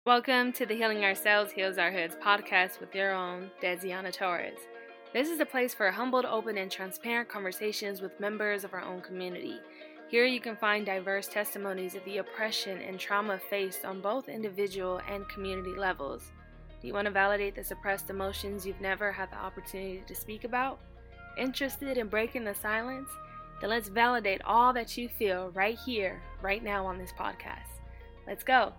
Welcome to the Healing Ourselves Heals Our Hoods podcast with your own Desiana Torres. This is a place for humbled, open, and transparent conversations with members of our own community. Here you can find diverse testimonies of the oppression and trauma faced on both individual and community levels. Do you want to validate the suppressed emotions you've never had the opportunity to speak about? Interested in breaking the silence? Then let's validate all that you feel right here, right now on this podcast. Let's go.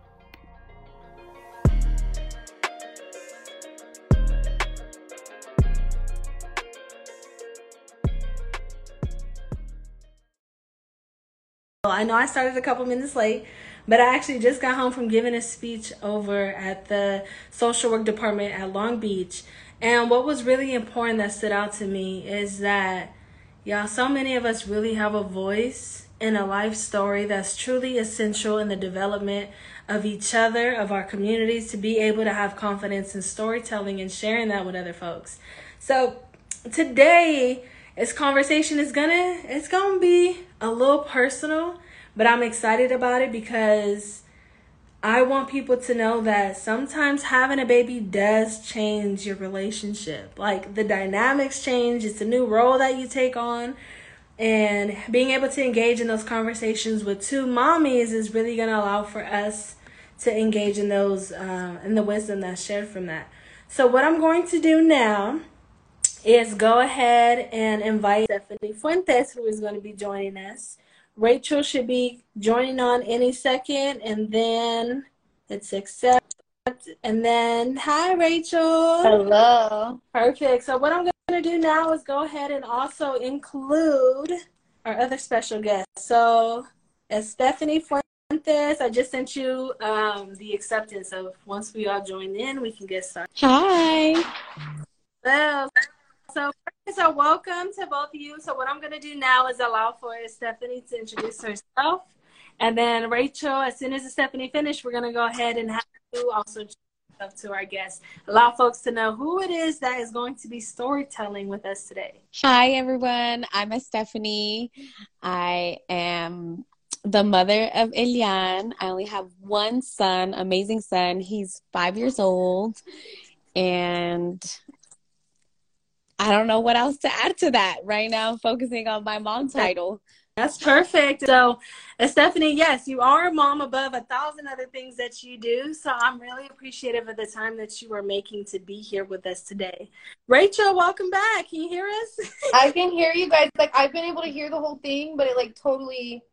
I know I started a couple minutes late, but I actually just got home from giving a speech over at the social work department at Long Beach. And what was really important that stood out to me is that, y'all, so many of us really have a voice in a life story that's truly essential in the development of each other, of our communities, to be able to have confidence in storytelling and sharing that with other folks. So today, this conversation is gonna be a little personal, but I'm excited about it because I want people to know that sometimes having a baby does change your relationship. Like, the dynamics change. It's a new role that you take on. And being able to engage in those conversations with two mommies is really going to allow for us to engage in those, in the wisdom that's shared from that. So what I'm going to do now is go ahead and invite Stephanie Fuentes, who is going to be joining us. Rachel should be joining on any second, and then it's accept. And then, hi, Rachel. Hello. Perfect. So what I'm going to do now is go ahead and also include our other special guest. So as Stephanie Fuentes, I just sent you the acceptance. So once we all join in, we can get started. Hi. Well, so welcome to both of you. So what I'm going to do now is allow for Stephanie to introduce herself. And then Rachel, as soon as Stephanie finishes, we're going to go ahead and have you also introduce yourself to our guests. Allow folks to know who it is that is going to be storytelling with us today. Hi, everyone. I'm Stephanie. I am the mother of Elian. I only have one son, amazing son. He's 5 years old. And I don't know what else to add to that. Right now, I'm focusing on my mom title. That's perfect. So, Stephanie, yes, you are a mom above 1,000 other things that you do. So I'm really appreciative of the time that you are making to be here with us today. Rachel, welcome back. Can you hear us? I can hear you guys. Like, I've been able to hear the whole thing, but it like totally.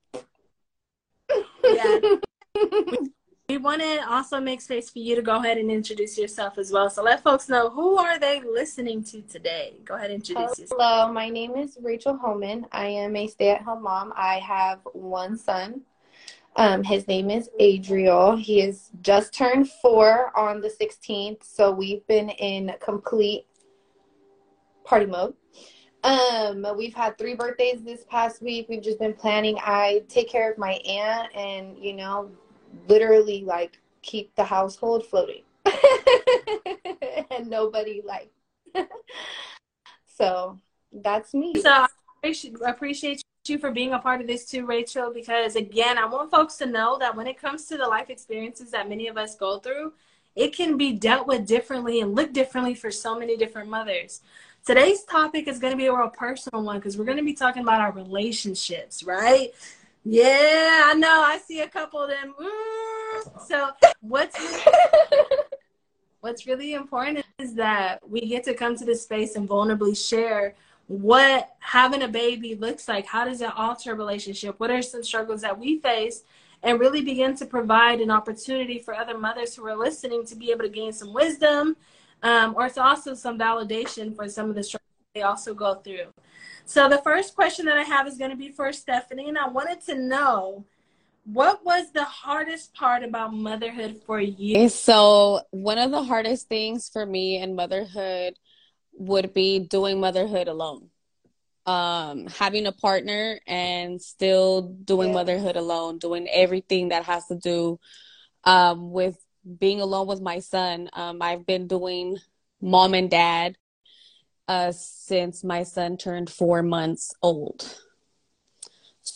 Yeah. We want to also make space for you to go ahead and introduce yourself as well. So let folks know, who are they listening to today? Go ahead and introduce yourself. Hello, my name is Rachel Homan. I am a stay-at-home mom. I have one son. His name is Adriel. He is just turned 4 on the 16th, so we've been in complete party mode. We've had 3 birthdays this past week. We've just been planning. I take care of my aunt and, literally like keep the household floating and nobody like so that's me. So I appreciate you for being a part of this too, Rachel, because again, I want folks to know that when it comes to the life experiences that many of us go through, it can be dealt with differently and look differently for so many different mothers. Today's topic is going to be a real personal one because we're going to be talking about our relationships, right? Yeah, I know. I see a couple of them. So what's really important is that we get to come to this space and vulnerably share what having a baby looks like. How does it alter a relationship? What are some struggles that we face? And really begin to provide an opportunity for other mothers who are listening to be able to gain some wisdom, or it's also some validation for some of the struggles they also go through. So the first question that I have is going to be for Stephanie, and I wanted to know, what was the hardest part about motherhood for you? So one of the hardest things for me in motherhood would be doing motherhood alone. Having a partner and still doing motherhood alone, doing everything that has to do with being alone with my son. I've been doing mom and dad since my son turned 4 months old. So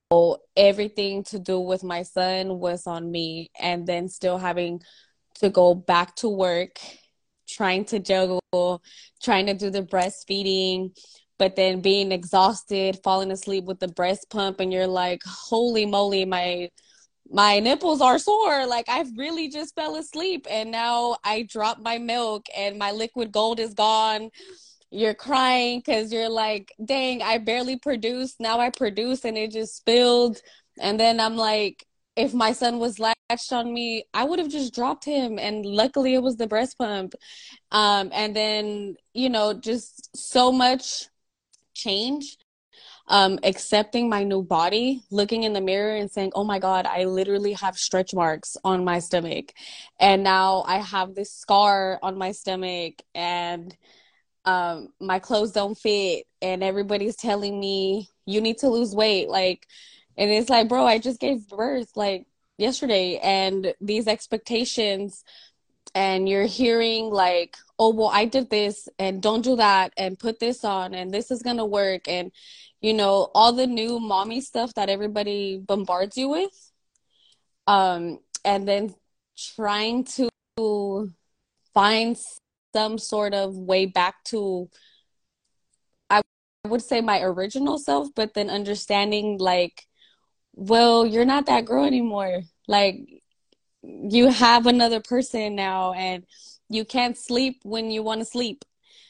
everything to do with my son was on me. And then still having to go back to work, trying to juggle, trying to do the breastfeeding, but then being exhausted, falling asleep with the breast pump, and you're like, holy moly, my nipples are sore. Like, I've really just fell asleep, and now I dropped my milk and my liquid gold is gone. You're crying because you're like, dang, I barely produced. Now I produce and it just spilled. And then I'm like, if my son was latched on me, I would have just dropped him. And luckily it was the breast pump. And then, just so much change. Accepting my new body, looking in the mirror and saying, oh my God, I literally have stretch marks on my stomach. And now I have this scar on my stomach, and my clothes don't fit, and everybody's telling me you need to lose weight. Like, and it's like, bro, I just gave birth like yesterday, and these expectations, and you're hearing like, oh, well, I did this, and don't do that, and put this on, and this is gonna work, and all the new mommy stuff that everybody bombards you with, and then trying to find some sort of way back to, I would say, my original self, but then understanding like, well, you're not that girl anymore. Like, you have another person now, and you can't sleep when you want to sleep.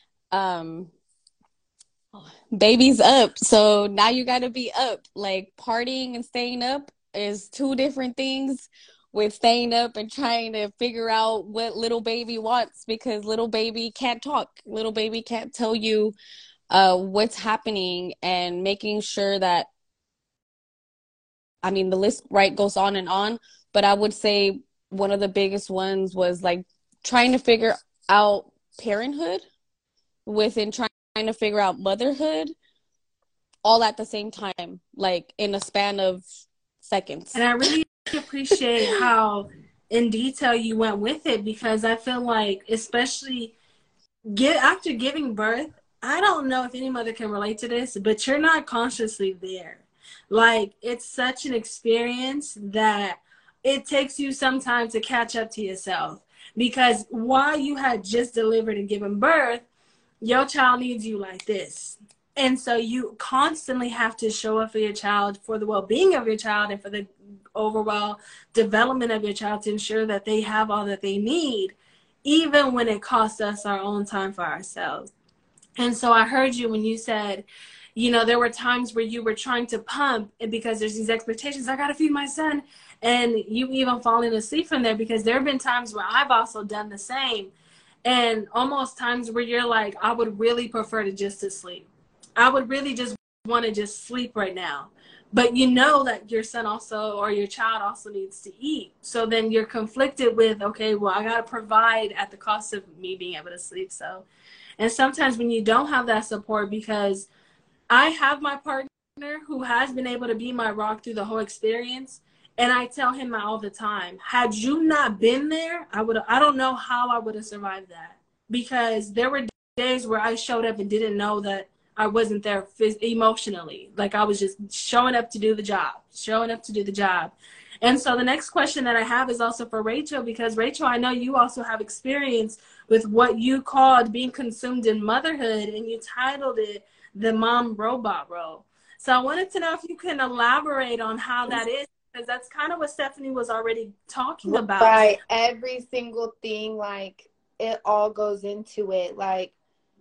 Baby's up, so now you got to be up. Like, partying and staying up is two different things, with staying up and trying to figure out what little baby wants, because little baby can't talk. Little baby can't tell you what's happening, and making sure that, I mean, the list, right, goes on and on. But I would say one of the biggest ones was like trying to figure out parenthood within trying to figure out motherhood, all at the same time, like in a span of seconds. And I really appreciate how in detail you went with it, because I feel like, especially after giving birth, I don't know if any mother can relate to this, but you're not consciously there. Like, it's such an experience that it takes you some time to catch up to yourself, because while you had just delivered and given birth, your child needs you like this. And so you constantly have to show up for your child, for the well-being of your child, and for the overall development of your child, to ensure that they have all that they need, even when it costs us our own time for ourselves. And so I heard you when you said, there were times where you were trying to pump, and because there's these expectations, I got to feed my son, and you even falling asleep from there, because there have been times where I've also done the same. And almost times where you're like, I would really prefer to sleep. I would really just want to just sleep right now. But you know that your son also, or your child also, needs to eat. So then you're conflicted with, okay, well, I got to provide at the cost of me being able to sleep. So, and sometimes when you don't have that support, because I have my partner who has been able to be my rock through the whole experience. And I tell him all the time, had you not been there, I don't know how I would have survived that. Because there were days where I showed up and didn't know that I wasn't there emotionally. Like, I was just showing up to do the job. And so the next question that I have is also for Rachel, because Rachel, I know you also have experience with what you called being consumed in motherhood, and you titled it the mom robot role. So I wanted to know if you can elaborate on how that is, because that's kind of what Stephanie was already talking about. Right. Every single thing, like, it all goes into it. Like,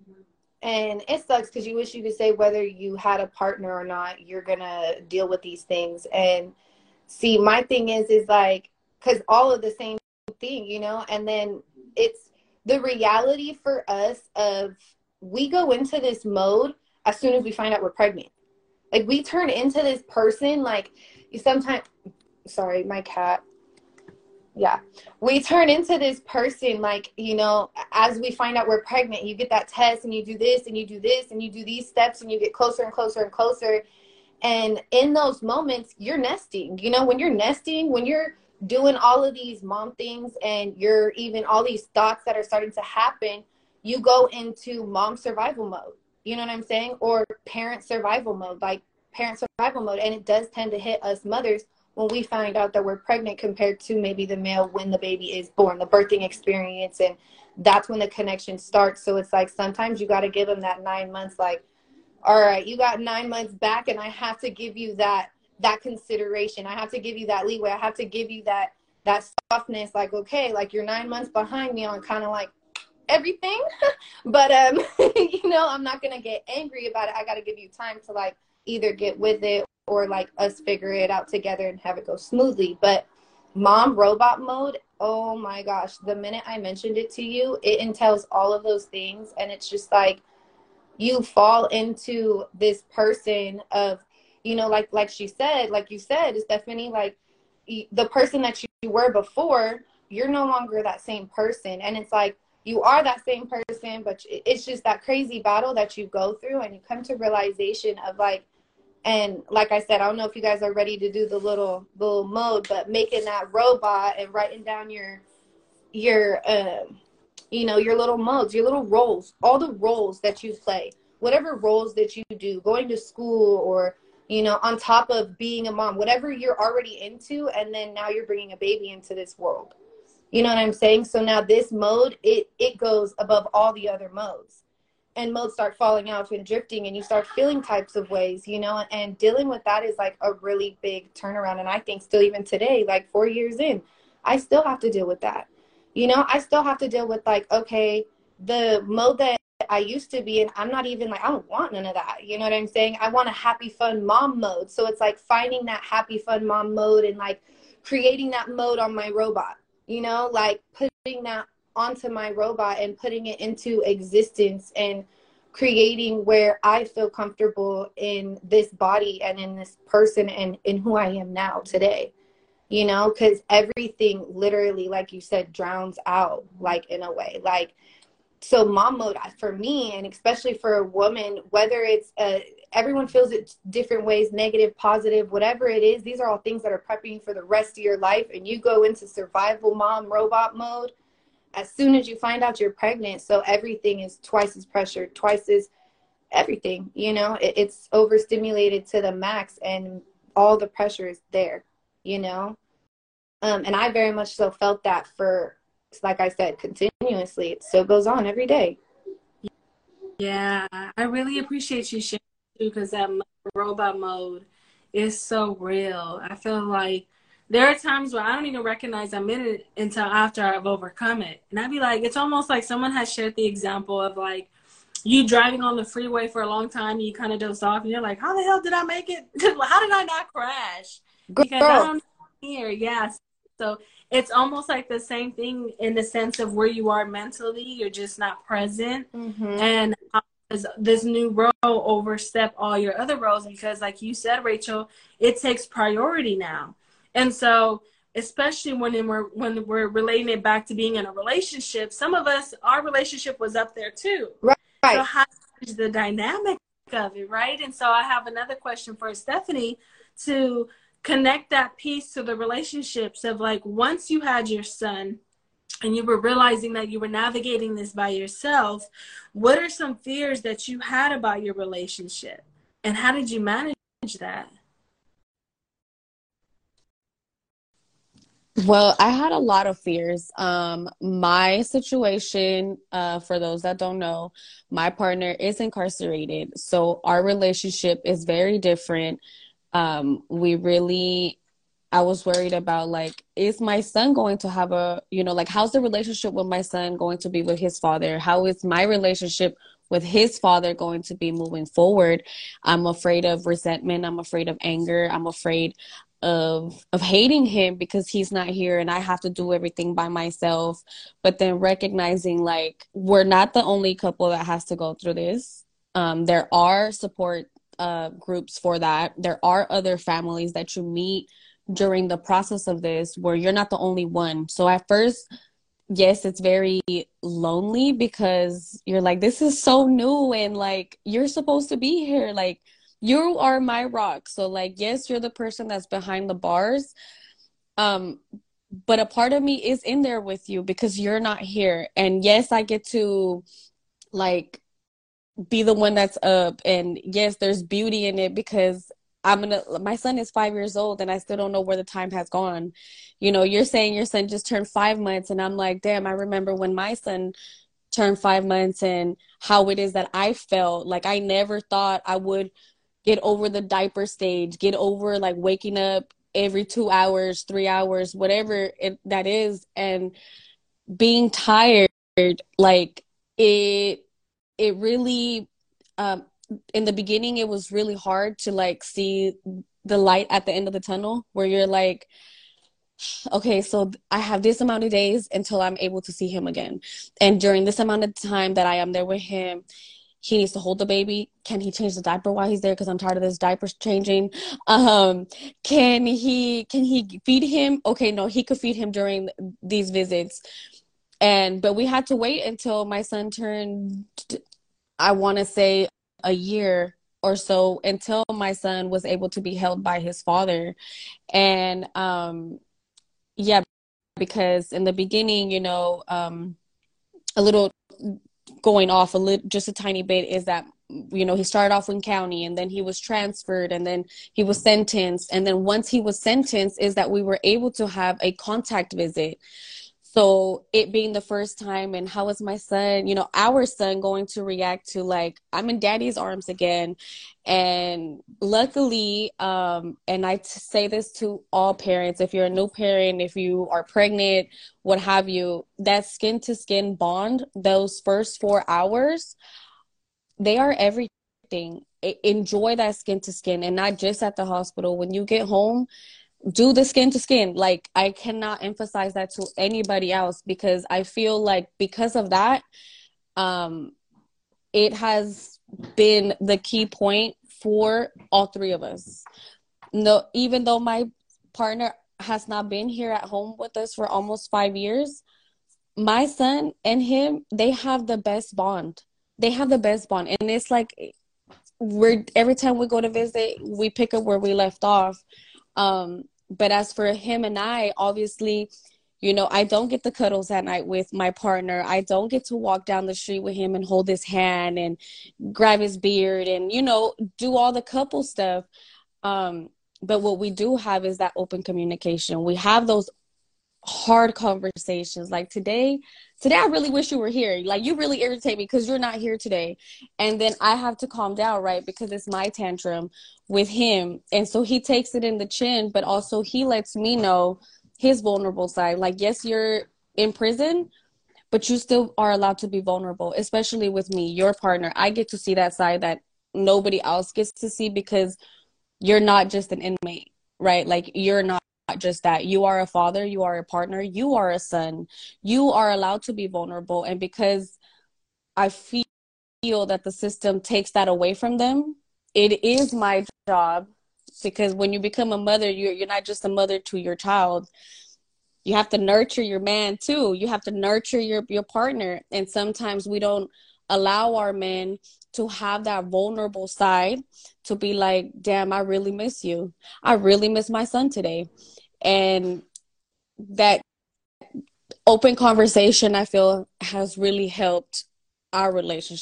and it sucks because you wish you could say whether you had a partner or not, you're going to deal with these things. And see, my thing is like, because all of the same thing, and then it's the reality for us of, we go into this mode as soon as we find out we're pregnant. Like, we turn into this person, like, sometimes, sorry, my cat. Yeah. We turn into this person, like, as we find out we're pregnant, you get that test, and you do this, and you do this, and you do these steps, and you get closer and closer and closer. And in those moments, you're nesting. When you're nesting, when you're doing all of these mom things, and you're even all these thoughts that are starting to happen, you go into mom survival mode. You know what I'm saying? Or parent survival mode. Like, parent survival mode. And it does tend to hit us mothers when we find out that we're pregnant compared to maybe the male when the baby is born, the birthing experience. And that's when the connection starts. So it's like sometimes you got to give them that 9 months, like, all right, you got 9 months back, and I have to give you that consideration. I have to give you that leeway. I have to give you that softness, like, okay, like you're 9 months behind me on kind of like everything. But you know, I'm not gonna get angry about it. I got to give you time to like either get with it or like us figure it out together and have it go smoothly. But mom robot mode, oh my gosh, the minute I mentioned it to you, it entails all of those things. And it's just like you fall into this person of, you know, like she said, like you said, Stephanie, like the person that you were before, you're no longer that same person. And it's like you are that same person, but it's just that crazy battle that you go through, and you come to realization of like, and like I said, I don't know if you guys are ready to do the little mode, but making that robot and writing down your you know, your little modes, your little roles, all the roles that you play, whatever roles that you do, going to school or, you know, on top of being a mom, whatever you're already into, and then now you're bringing a baby into this world. You know what I'm saying? So now this mode, it goes above all the other modes. And modes start falling out and drifting, and you start feeling types of ways, you know, and dealing with that is like a really big turnaround. And I think still even today, like 4 years in, I still have to deal with that. You know, I still have to deal with like, okay, the mode that I used to be in, I'm not even like, I don't want none of that. You know what I'm saying? I want a happy, fun mom mode. So it's like finding that happy, fun mom mode and like creating that mode on my robot, you know, like putting that onto my robot and putting it into existence and creating where I feel comfortable in this body and in this person and in who I am now today. You know, because everything literally, like you said, drowns out, like in a way. Like, so mom mode for me, and especially for a woman, whether it's everyone feels it different ways, negative, positive, whatever it is, these are all things that are prepping you for the rest of your life. And you go into survival mom robot mode as soon as you find out you're pregnant. So everything is twice as pressured, twice as everything, you know, it's overstimulated to the max, and all the pressure is there. You know, and I very much so felt that for, like I said, continuously. It still goes on every day. Yeah, I really appreciate you sharing too, because that robot mode is so real. I feel like there are times where I don't even recognize I'm in it until after I've overcome it. And I'd be like, it's almost like someone has shared the example of like you driving on the freeway for a long time, and you kind of doze off, and you're like, how the hell did I make it? How did I not crash? Because I don't hear, yes. So it's almost like the same thing in the sense of where you are mentally, you're just not present. Mm-hmm. And this new role overstep all your other roles, because like you said, Rachel, it takes priority now. And so especially when we're relating it back to being in a relationship, some of us, our relationship was up there too. Right. So how is the dynamic of it, right? And so I have another question for Stephanie to connect that piece to the relationships of like, once you had your son and you were realizing that you were navigating this by yourself, what are some fears that you had about your relationship, and how did you manage that? Well, I had a lot of fears. My situation, for those that don't know, my partner is incarcerated. So our relationship is very different. I was worried about like, is my son going to have like, how's the relationship with my son going to be with his father? How is my relationship with his father going to be moving forward? I'm afraid of resentment. I'm afraid of anger. I'm afraid of hating him because he's not here and I have to do everything by myself. But then recognizing like, we're not the only couple that has to go through this. There are support groups for that. There are other families that you meet during the process of this where you're not the only one. So at first, yes, it's very lonely because you're like, this is so new and like, you're supposed to be here. Like, you are my rock. So like, yes, you're the person that's behind the bars. But a part of me is in there with you because you're not here. And yes, I get to like be the one that's up, and yes, there's beauty in it because my son is 5 years old and I still don't know where the time has gone. You know, you're saying your son just turned 5 months, and I'm like, damn, I remember when my son turned 5 months and how it is that I felt. Like, I never thought I would get over the diaper stage, get over like waking up every 2 hours, 3 hours, whatever that is, and being tired. Like, it it really, um in the beginning it was really hard to like see the light at the end of the tunnel, where you're like, okay, so I have this amount of days until I'm able to see him again. And during this amount of time that I am there with him, he needs to hold the baby. Can he change the diaper while he's there? Because I'm tired of this diaper changing. Um, can he feed him? Okay, no, he could feed him during these visits. But we had to wait until my son turned, I want to say, a year or so, until my son was able to be held by his father. And yeah, because in the beginning, a little going off a little, just a tiny bit, is that, he started off in county, and then he was transferred, and then he was sentenced. And then once he was sentenced, is that we were able to have a contact visit. So it being the first time, and how is my son, our son, going to react to, like, I'm in daddy's arms again. And luckily, and say this to all parents, if you're a new parent, if you are pregnant, what have you, that skin to skin bond, those first 4 hours, they are everything. Enjoy that skin to skin, and not just at the hospital. When you get home, do the skin to skin. Like, I cannot emphasize that to anybody else, because I feel like because of that, it has been the key point for all three of us. No, even though my partner has not been here at home with us for almost 5 years, my son and him, they have the best bond. They have the best bond. And it's like, every time we go to visit, we pick up where we left off. But as for him and I, obviously, I don't get the cuddles at night with my partner. I don't get to walk down the street with him and hold his hand and grab his beard and, do all the couple stuff. But what we do have is that open communication. We have those hard conversations. Like, today I really wish you were here. Like, you really irritate me because you're not here today. And then I have to calm down, right? Because it's my tantrum with him. And so he takes it in the chin, but also he lets me know his vulnerable side. Like, yes, you're in prison, but you still are allowed to be vulnerable, especially with me, your partner. I get to see that side that nobody else gets to see, because you're not just an inmate, right? Like, you're not just that. You are a father, you are a partner, you are a son. You are allowed to be vulnerable. And because I feel that the system takes that away from them, it is my job, because when you become a mother, you're not just a mother to your child. You have to nurture your man too. You have to nurture your partner. And sometimes we don't allow our men to have that vulnerable side, to be like, damn, I really miss you. I really miss my son today. And that open conversation, I feel, has really helped our relationship.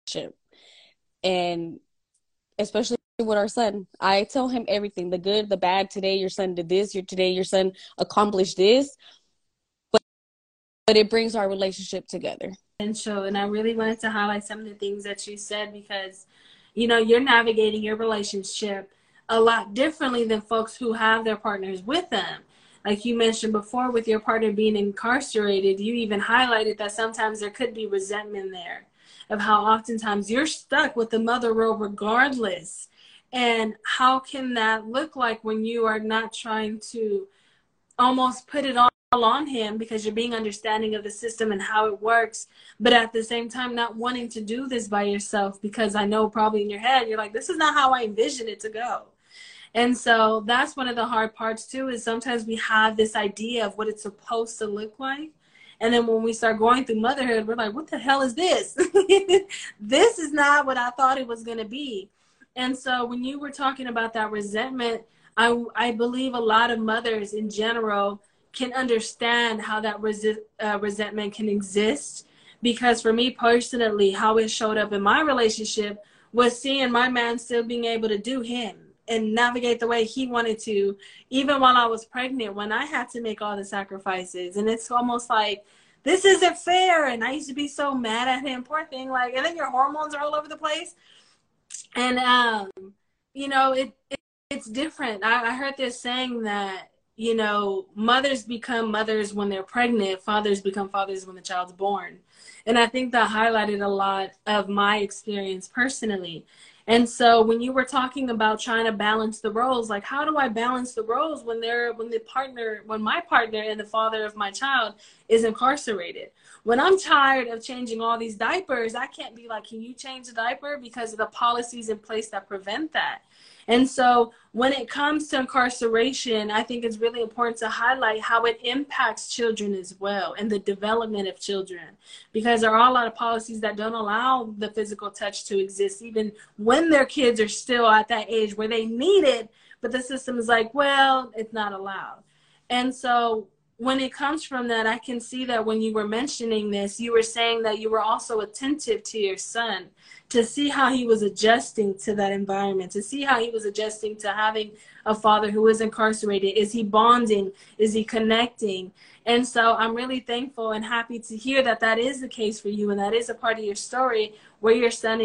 And especially with our son, I tell him everything, the good, the bad. Today your son did this, today your son accomplished this, but it brings our relationship together. And I really wanted to highlight some of the things that you said, because you're navigating your relationship a lot differently than folks who have their partners with them. Like you mentioned before, with your partner being incarcerated, you even highlighted that sometimes there could be resentment there, of how oftentimes you're stuck with the mother role regardless. And how can that look like when you are not trying to almost put it all on him, because you're being understanding of the system and how it works, but at the same time not wanting to do this by yourself, because I know probably in your head you're like, this is not how I envision it to go. And so that's one of the hard parts too, is sometimes we have this idea of what it's supposed to look like, and then when we start going through motherhood, we're like, what the hell is this? This is not what I thought it was going to be. And so when you were talking about that resentment, I believe a lot of mothers in general can understand how that resentment can exist. Because for me personally, how it showed up in my relationship was seeing my man still being able to do him. and navigate the way he wanted to, even while I was pregnant, when I had to make all the sacrifices. And it's almost like, this isn't fair. And I used to be so mad at him, poor thing. Like, and then your hormones are all over the place. And, you know, it's different. I heard this saying that, you know, mothers become mothers when they're pregnant, fathers become fathers when the child's born. And I think that highlighted a lot of my experience personally. And so when you were talking about trying to balance the roles, like, how do I balance the roles when my partner and the father of my child is incarcerated? When I'm tired of changing all these diapers, I can't be like, can you change the diaper? Because of the policies in place that prevent that. And so when it comes to incarceration, I think it's really important to highlight how it impacts children as well and the development of children, because there are a lot of policies that don't allow the physical touch to exist, even when their kids are still at that age where they need it, but the system is like, well, it's not allowed. And so when it comes from that, I can see that when you were mentioning this, you were saying that you were also attentive to your son, to see how he was adjusting to that environment, to see how he was adjusting to having a father who is incarcerated. Is he bonding? Is he connecting? And so I'm really thankful and happy to hear that that is the case for you, and that is a part of your story where your son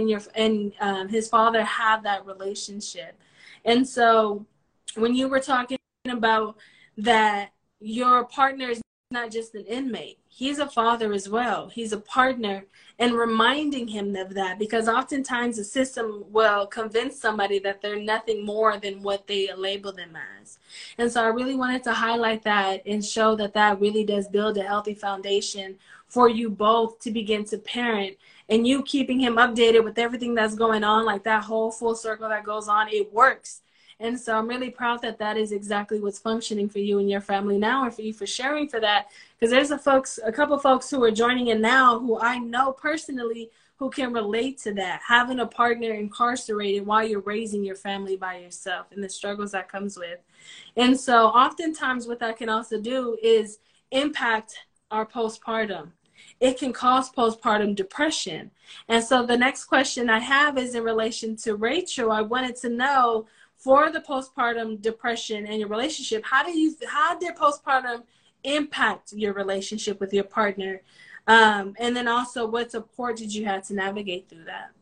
and his father have that relationship. And so when you were talking about that, your partner is not just an inmate. He's a father as well. He's a partner, and reminding him of that, because oftentimes the system will convince somebody that they're nothing more than what they label them as. And so I really wanted to highlight that and show that that really does build a healthy foundation for you both to begin to parent, and you keeping him updated with everything that's going on, like that whole full circle that goes on, it works. And so I'm really proud that that is exactly what's functioning for you and your family now, and for you for sharing for that. Because there's a couple folks who are joining in now who I know personally who can relate to that, having a partner incarcerated while you're raising your family by yourself and the struggles that comes with. And so oftentimes what that can also do is impact our postpartum. It can cause postpartum depression. And so the next question I have is in relation to Rachel. I wanted to know, for the postpartum depression and your relationship, how did postpartum impact your relationship with your partner? And then also, what support did you have to navigate through that?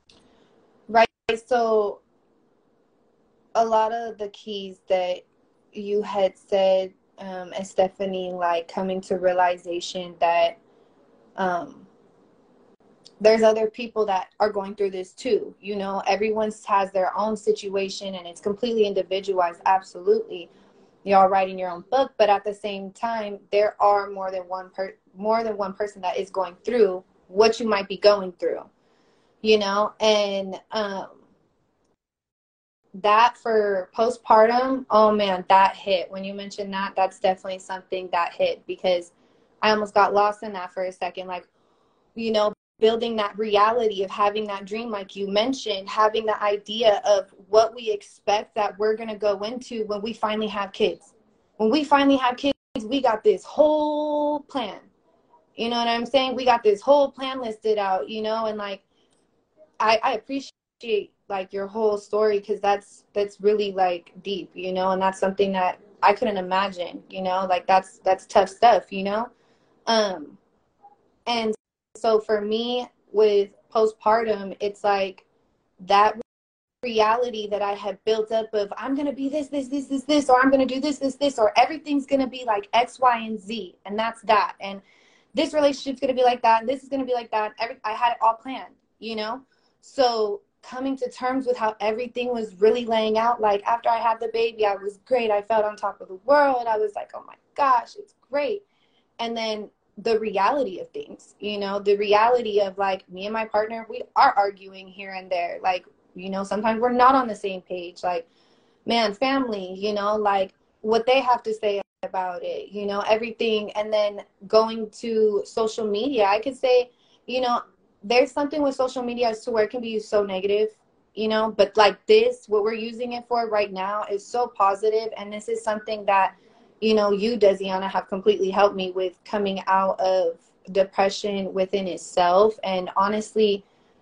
Right. So a lot of the keys that you had said, and Stephanie, like coming to realization that there's other people that are going through this too. You know, everyone has their own situation and it's completely individualized. Absolutely. Y'all writing your own book, but at the same time, there are more than one person that is going through what you might be going through, you know, and that for postpartum, oh man, that hit. When you mentioned that, that's definitely something that hit, because I almost got lost in that for a second. Like, you know, building that reality of having that dream, like you mentioned, having the idea of what we expect that we're going to go into when we finally have kids. When we finally have kids, we got this whole plan. You know what I'm saying? We got this whole plan listed out, you know, and like, I appreciate like your whole story, because that's really like deep, you know, and that's something that I couldn't imagine, you know, like that's tough stuff, you know? And so for me with postpartum, it's like that reality that I had built up of, I'm going to be this, or I'm going to do this, or everything's going to be like X, Y, and Z. And that's that. And this relationship's going to be like that. And this is going to be like that. I had it all planned, you know? So coming to terms with how everything was really laying out, like after I had the baby, I was great. I felt on top of the world. I was like, oh my gosh, it's great. And then the reality of things, you know, the reality of like me and my partner, we are arguing here and there. Like, you know, sometimes we're not on the same page, like, man, family, you know, like what they have to say about it, you know, everything. And then going to social media, I could say, you know, there's something with social media as to where it can be used so negative, you know, but like this, what we're using it for right now is so positive. And this is something that, you know, you, Desiana, have completely helped me with coming out of depression within itself. And honestly,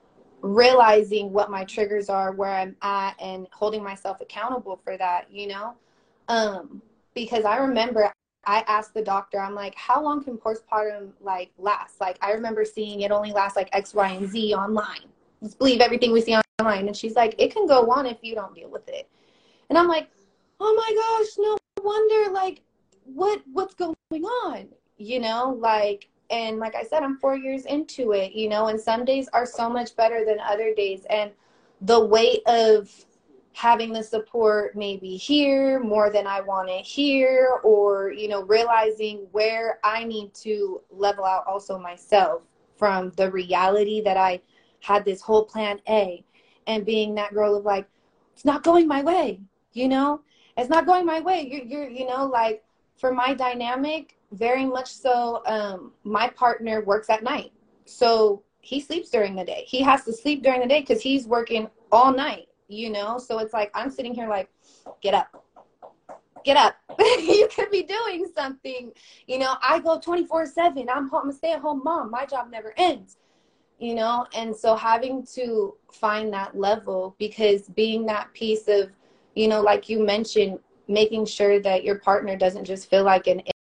realizing what my triggers are, where I'm at, and holding myself accountable for that, you know? Because I remember I asked the doctor, I'm like, how long can postpartum like last? Like, I remember seeing it only lasts like X, Y, and Z online. Just believe everything we see online. And she's like, it can go on if you don't deal with it. And I'm like, oh my gosh, no wonder, like, what's going on? You know, like, and like I said, I'm 4 years into it, you know, and some days are so much better than other days. And the weight of having the support maybe here more than I want it here, or, you know, realizing where I need to level out also myself from the reality that I had this whole plan A, and being that girl of like, it's not going my way, you know, it's not going my way. You're, you know, like for my dynamic, very much so, my partner works at night. So he sleeps during the day. He has to sleep during the day because he's working all night, you know? So it's like, I'm sitting here like, get up. You could be doing something, you know? I go 24/7. I'm a stay-at-home mom. My job never ends, you know? And so having to find that level, because being that piece of, you know, like you mentioned, making sure that your partner doesn't just feel like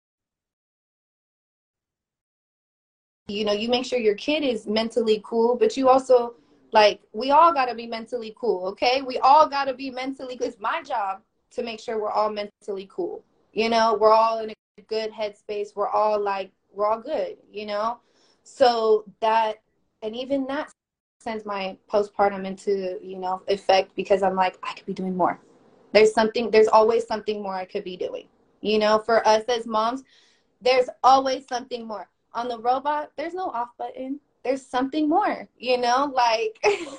you know, you make sure your kid is mentally cool, but you also, like, we all got to be mentally cool, okay? We all got to be mentally, it's my job to make sure we're all mentally cool. You know, we're all in a good headspace. We're all good, you know? So that, and even that sends my postpartum into, you know, effect, because I'm like, I could be doing more. There's always something more I could be doing. You know, for us as moms, there's always something more. On the robot, there's no off button. There's something more, you know, like,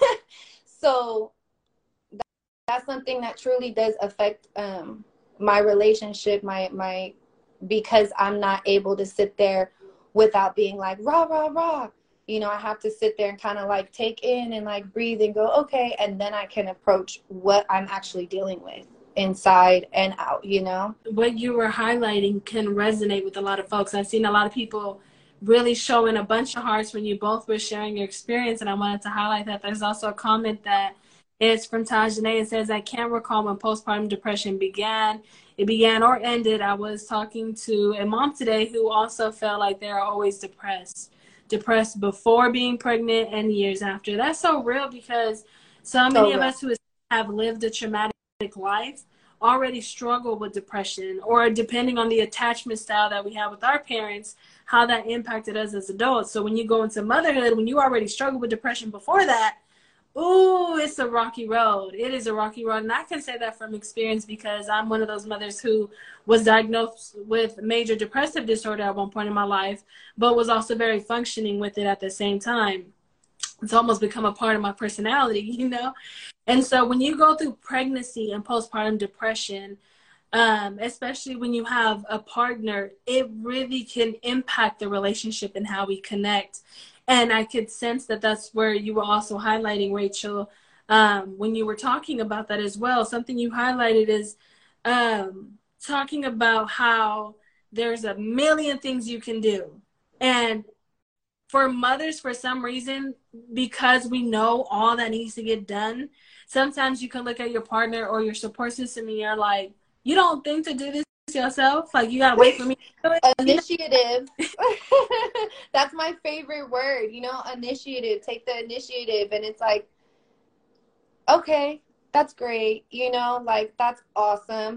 so that's something that truly does affect my relationship, because I'm not able to sit there without being like, rah, rah, rah. You know, I have to sit there and kind of like take in and like breathe and go, okay. And then I can approach what I'm actually dealing with inside and out, you know? What you were highlighting can resonate with a lot of folks. I've seen a lot of people really showing a bunch of hearts when you both were sharing your experience, and I wanted to highlight that. There's also a comment that is from Tajane. It says, I can't recall when postpartum depression began. It began or ended. I was talking to a mom today who also felt like they're always depressed before being pregnant and years after. That's so real, because so many of us who have lived a traumatic life already struggle with depression, or depending on the attachment style that we have with our parents, how that impacted us as adults. So when you go into motherhood, when you already struggle with depression before that, ooh, it's a rocky road. It is a rocky road. And I can say that from experience, because I'm one of those mothers who was diagnosed with major depressive disorder at one point in my life, but was also very functioning with it at the same time. It's almost become a part of my personality, you know? And so when you go through pregnancy and postpartum depression, especially when you have a partner, it really can impact the relationship and how we connect. And I could sense that that's where you were also highlighting, Rachel, when you were talking about that as well. Something you highlighted is talking about how there's a million things you can do. And for mothers, for some reason, because we know all that needs to get done, sometimes you can look at your partner or your support system and you're like, you don't think to do this yourself? Like, you gotta wait for me to do it? Initiative. That's my favorite word, you know, initiative. Take the initiative. And it's like, okay, that's great, you know, like, that's awesome.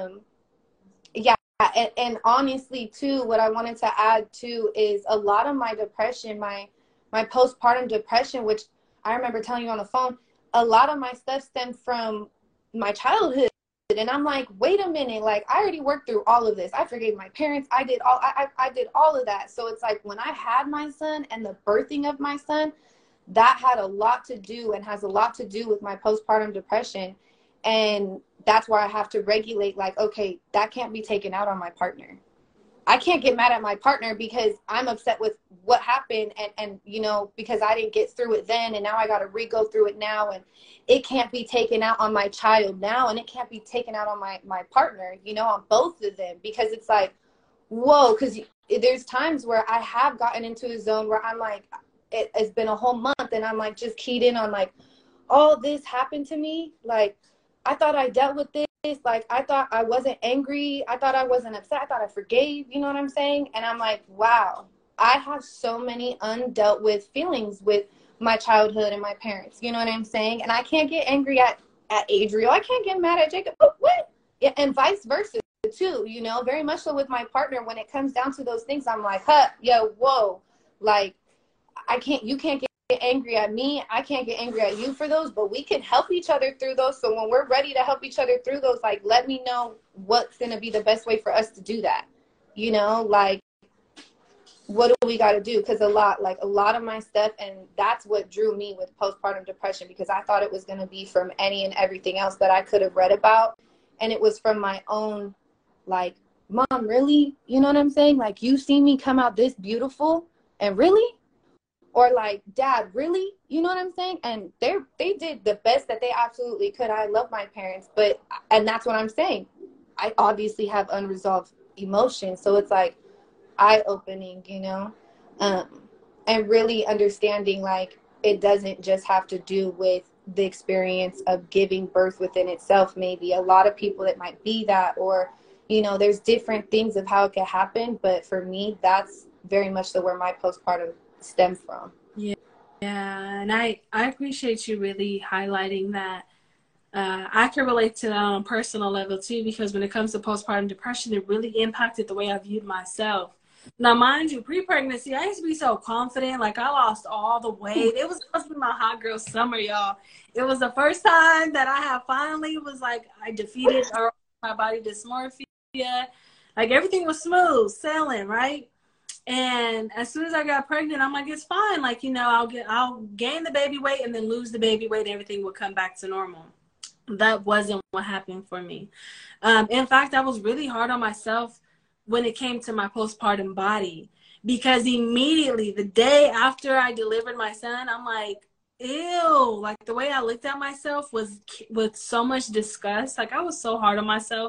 Yeah. And honestly, too, what I wanted to add, too, is a lot of my depression, my postpartum depression, which I remember telling you on the phone, a lot of my stuff stemmed from my childhood. And I'm like, wait a minute, like, I already worked through all of this. I forgave my parents. I did all of that. So it's like, when I had my son and the birthing of my son, that had a lot to do and has a lot to do with my postpartum depression. And that's why I have to regulate, like, okay, that can't be taken out on my partner. I can't get mad at my partner because I'm upset with what happened, and you know, because I didn't get through it then, and now I got to re-go through it now, and it can't be taken out on my child now, and it can't be taken out on my partner, you know, on both of them, because it's like, whoa, because there's times where I have gotten into a zone where I'm like, it's been a whole month and I'm like just keyed in on like all this happened to me. Like I thought I dealt with this. Like I thought I wasn't angry. I thought I wasn't upset. I thought I forgave. You know what I'm saying? And I'm like, wow, I have so many undealt with feelings with my childhood and my parents. You know what I'm saying? And I can't get angry at Adriel. I can't get mad at Jacob. What? Yeah, and vice versa too. You know, very much so with my partner. When it comes down to those things, I'm like, huh, yo, whoa, like you can't get angry at me. I can't get angry at you for those, but we can help each other through those. So when we're ready to help each other through those, like, let me know what's going to be the best way for us to do that. You know, like, what do we got to do? Because a lot of my stuff, and that's what drew me with postpartum depression, because I thought it was going to be from any and everything else that I could have read about. And it was from my own, like, Mom, really? You know what I'm saying? Like, you see me come out this beautiful, and really? Or like, Dad, really? You know what I'm saying? And they did the best that they absolutely could. I love my parents, and that's what I'm saying. I obviously have unresolved emotions. So it's like eye-opening, you know? And really understanding, like, it doesn't just have to do with the experience of giving birth within itself. Maybe a lot of people, it might be that, or, you know, there's different things of how it can happen. But for me, that's very much so where my postpartum stem from. Yeah, and I appreciate you really highlighting that. I can relate to that on a personal level too, because when it comes to postpartum depression, it really impacted the way I viewed myself. Now, mind you, pre-pregnancy, I used to be so confident. Like, I lost all the weight. It was supposed to be my hot girl summer, y'all. It was the first time that I have finally was like, I defeated my body dysmorphia. Like, everything was smooth sailing, right? And as soon as I got pregnant, I'm like, it's fine. Like, you know, I'll gain the baby weight and then lose the baby weight. Everything will come back to normal. That wasn't what happened for me. In fact, I was really hard on myself when it came to my postpartum body, because immediately the day after I delivered my son, I'm like, ew. Like, the way I looked at myself was with so much disgust. Like, I was so hard on myself.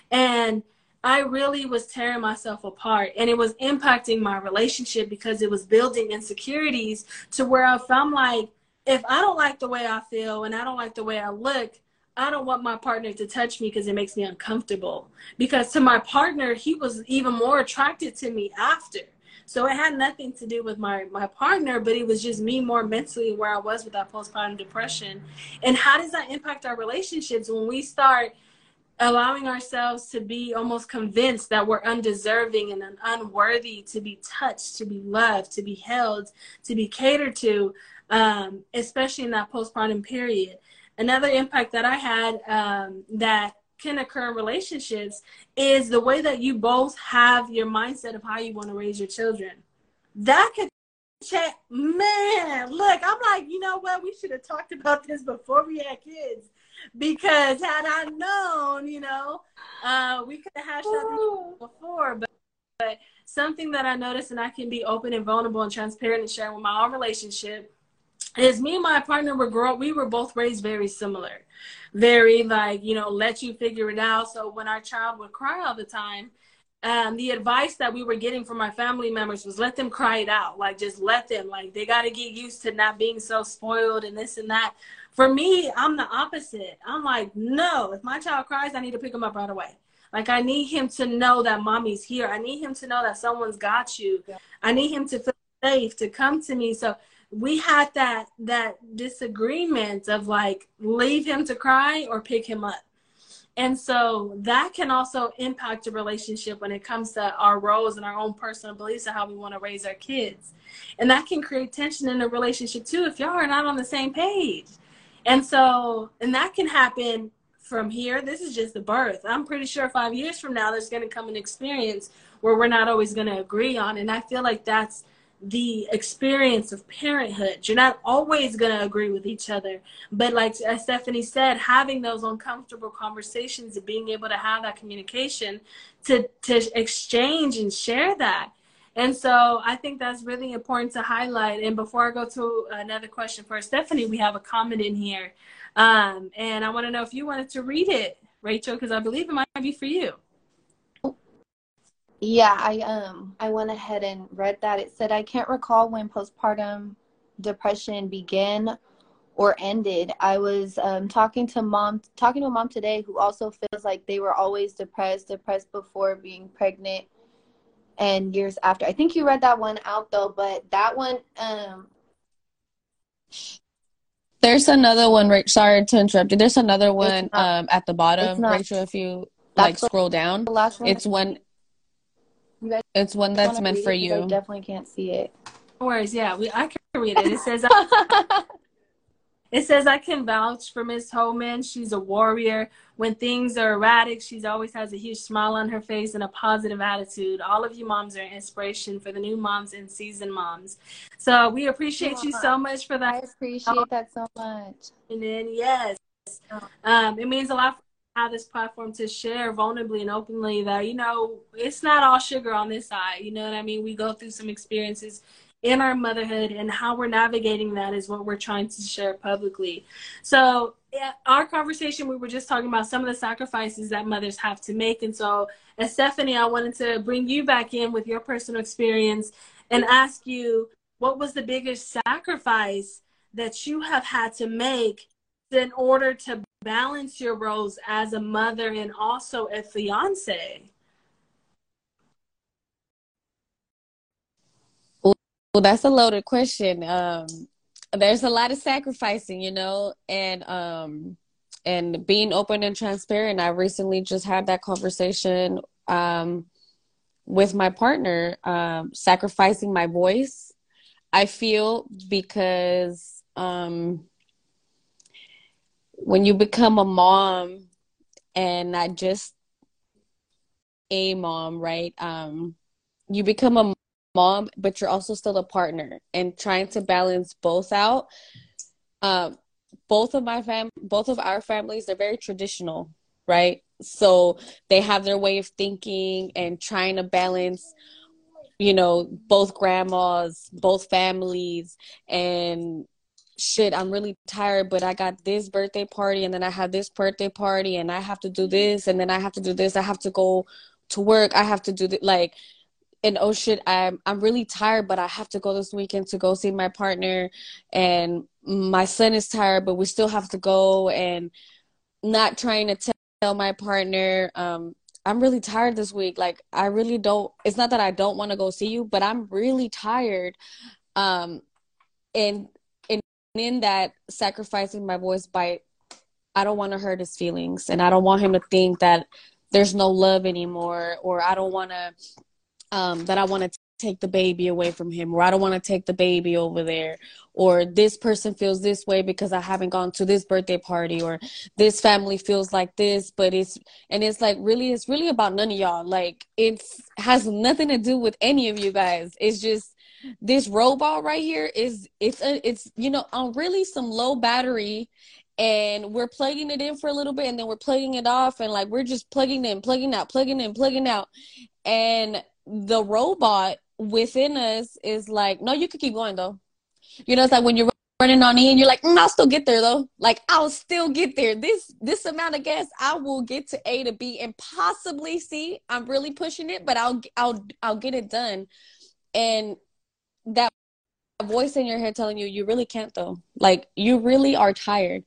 And I really was tearing myself apart, and it was impacting my relationship because it was building insecurities to where I felt like, if I don't like the way I feel and I don't like the way I look, I don't want my partner to touch me because it makes me uncomfortable. Because to my partner, he was even more attracted to me after. So it had nothing to do with my partner, but it was just me more mentally where I was with that postpartum depression. And how does that impact our relationships when we start allowing ourselves to be almost convinced that we're undeserving and unworthy to be touched, to be loved, to be held, to be catered to, especially in that postpartum period. Another impact that I had that can occur in relationships is the way that you both have your mindset of how you want to raise your children. That could change. Man, look, I'm like, you know what? We should have talked about this before we had kids. Because had I known, you know, we could have hashed out this before. But something that I noticed, and I can be open and vulnerable and transparent and share with my own relationship, is me and my partner we were both raised very similar. Very, like, you know, let you figure it out. So when our child would cry all the time, the advice that we were getting from our family members was, let them cry it out. Like, just let them, like, they got to get used to not being so spoiled and this and that. For me, I'm the opposite. I'm like, no, if my child cries, I need to pick him up right away. Like, I need him to know that mommy's here. I need him to know that someone's got you. Yeah. I need him to feel safe, to come to me. So we had that disagreement of, like, leave him to cry or pick him up. And so that can also impact a relationship when it comes to our roles and our own personal beliefs of how we want to raise our kids. And that can create tension in a relationship too if y'all are not on the same page. And that can happen from here. This is just the birth. I'm pretty sure 5 years from now, there's going to come an experience where we're not always going to agree on. And I feel like that's the experience of parenthood. You're not always going to agree with each other. But like as Stephanie said, having those uncomfortable conversations and being able to have that communication to exchange and share that. And so I think that's really important to highlight. And before I go to another question for Stephanie, we have a comment in here. And I want to know if you wanted to read it, Rachel, because I believe it might be for you. Yeah, I went ahead and read that. It said I can't recall when postpartum depression began or ended. I was talking to a mom today who also feels like they were always depressed before being pregnant and years after. I think you read that one out though, but that one, There's another one, sorry to interrupt you. There's another it's one not, at the it's bottom, not. Rachel, if you like That's scroll down. the last one. It's one You guys it's one want that's to meant read for it? Because I you. definitely can't see it. No worries. Yeah, I can read it. It says, I can vouch for Miss Holman. She's a warrior. When things are erratic, she always has a huge smile on her face and a positive attitude. All of you moms are an inspiration for the new moms and seasoned moms. So we appreciate you so much for I that. appreciate that so much. And then, yes, it means a lot for have this platform to share vulnerably and openly that, it's not all sugar on this side. You know what I mean? We go through some experiences in our motherhood, and how we're navigating that is what we're trying to share publicly. So our conversation, we were just talking about some of the sacrifices that mothers have to make. And so, as Stephanie, I wanted to bring you back in with your personal experience and ask you, what was the biggest sacrifice that you have had to make in order to balance your roles as a mother and also a fiance? Well, that's a loaded question. There's a lot of sacrificing, and being open and transparent. I recently just had that conversation with my partner, sacrificing my voice. I feel because when you become a mom and not just a mom, right? You become a mom, but you're also still a partner, and trying to balance both out. Both of our families, they're very traditional, right? So they have their way of thinking and trying to balance, both grandmas, both families, and shit, I'm really tired, but I got this birthday party, and then I have this birthday party, and I have to do this, and then I have to do this. I have to go to work. I have to do like, and oh shit, I'm really tired, but I have to go this weekend to go see my partner, and my son is tired, but we still have to go, and not trying to tell my partner, I'm really tired this week. Like, I really don't. It's not that I don't want to go see you, but I'm really tired. Um, and in that, sacrificing my voice by, I don't want to hurt his feelings, and I don't want him to think that there's no love anymore, or I don't want to that I want to take the baby away from him, or I don't want to take the baby over there, or this person feels this way because I haven't gone to this birthday party, or this family feels like this, but it's like, really, it's really about none of y'all. Like, it has nothing to do with any of you guys. It's just, this robot right here it's on really some low battery, and we're plugging it in for a little bit, and then we're plugging it off, and like, we're just plugging in, plugging out, plugging in, plugging out. And the robot within us is like, no, you could keep going though. It's like when you're running on E and you're like, I'll still get there though. Like, I'll still get there. This amount of gas, I will get to A to B and possibly C. I'm really pushing it, but I'll get it done. And that voice in your head telling you really can't though. Like, you really are tired.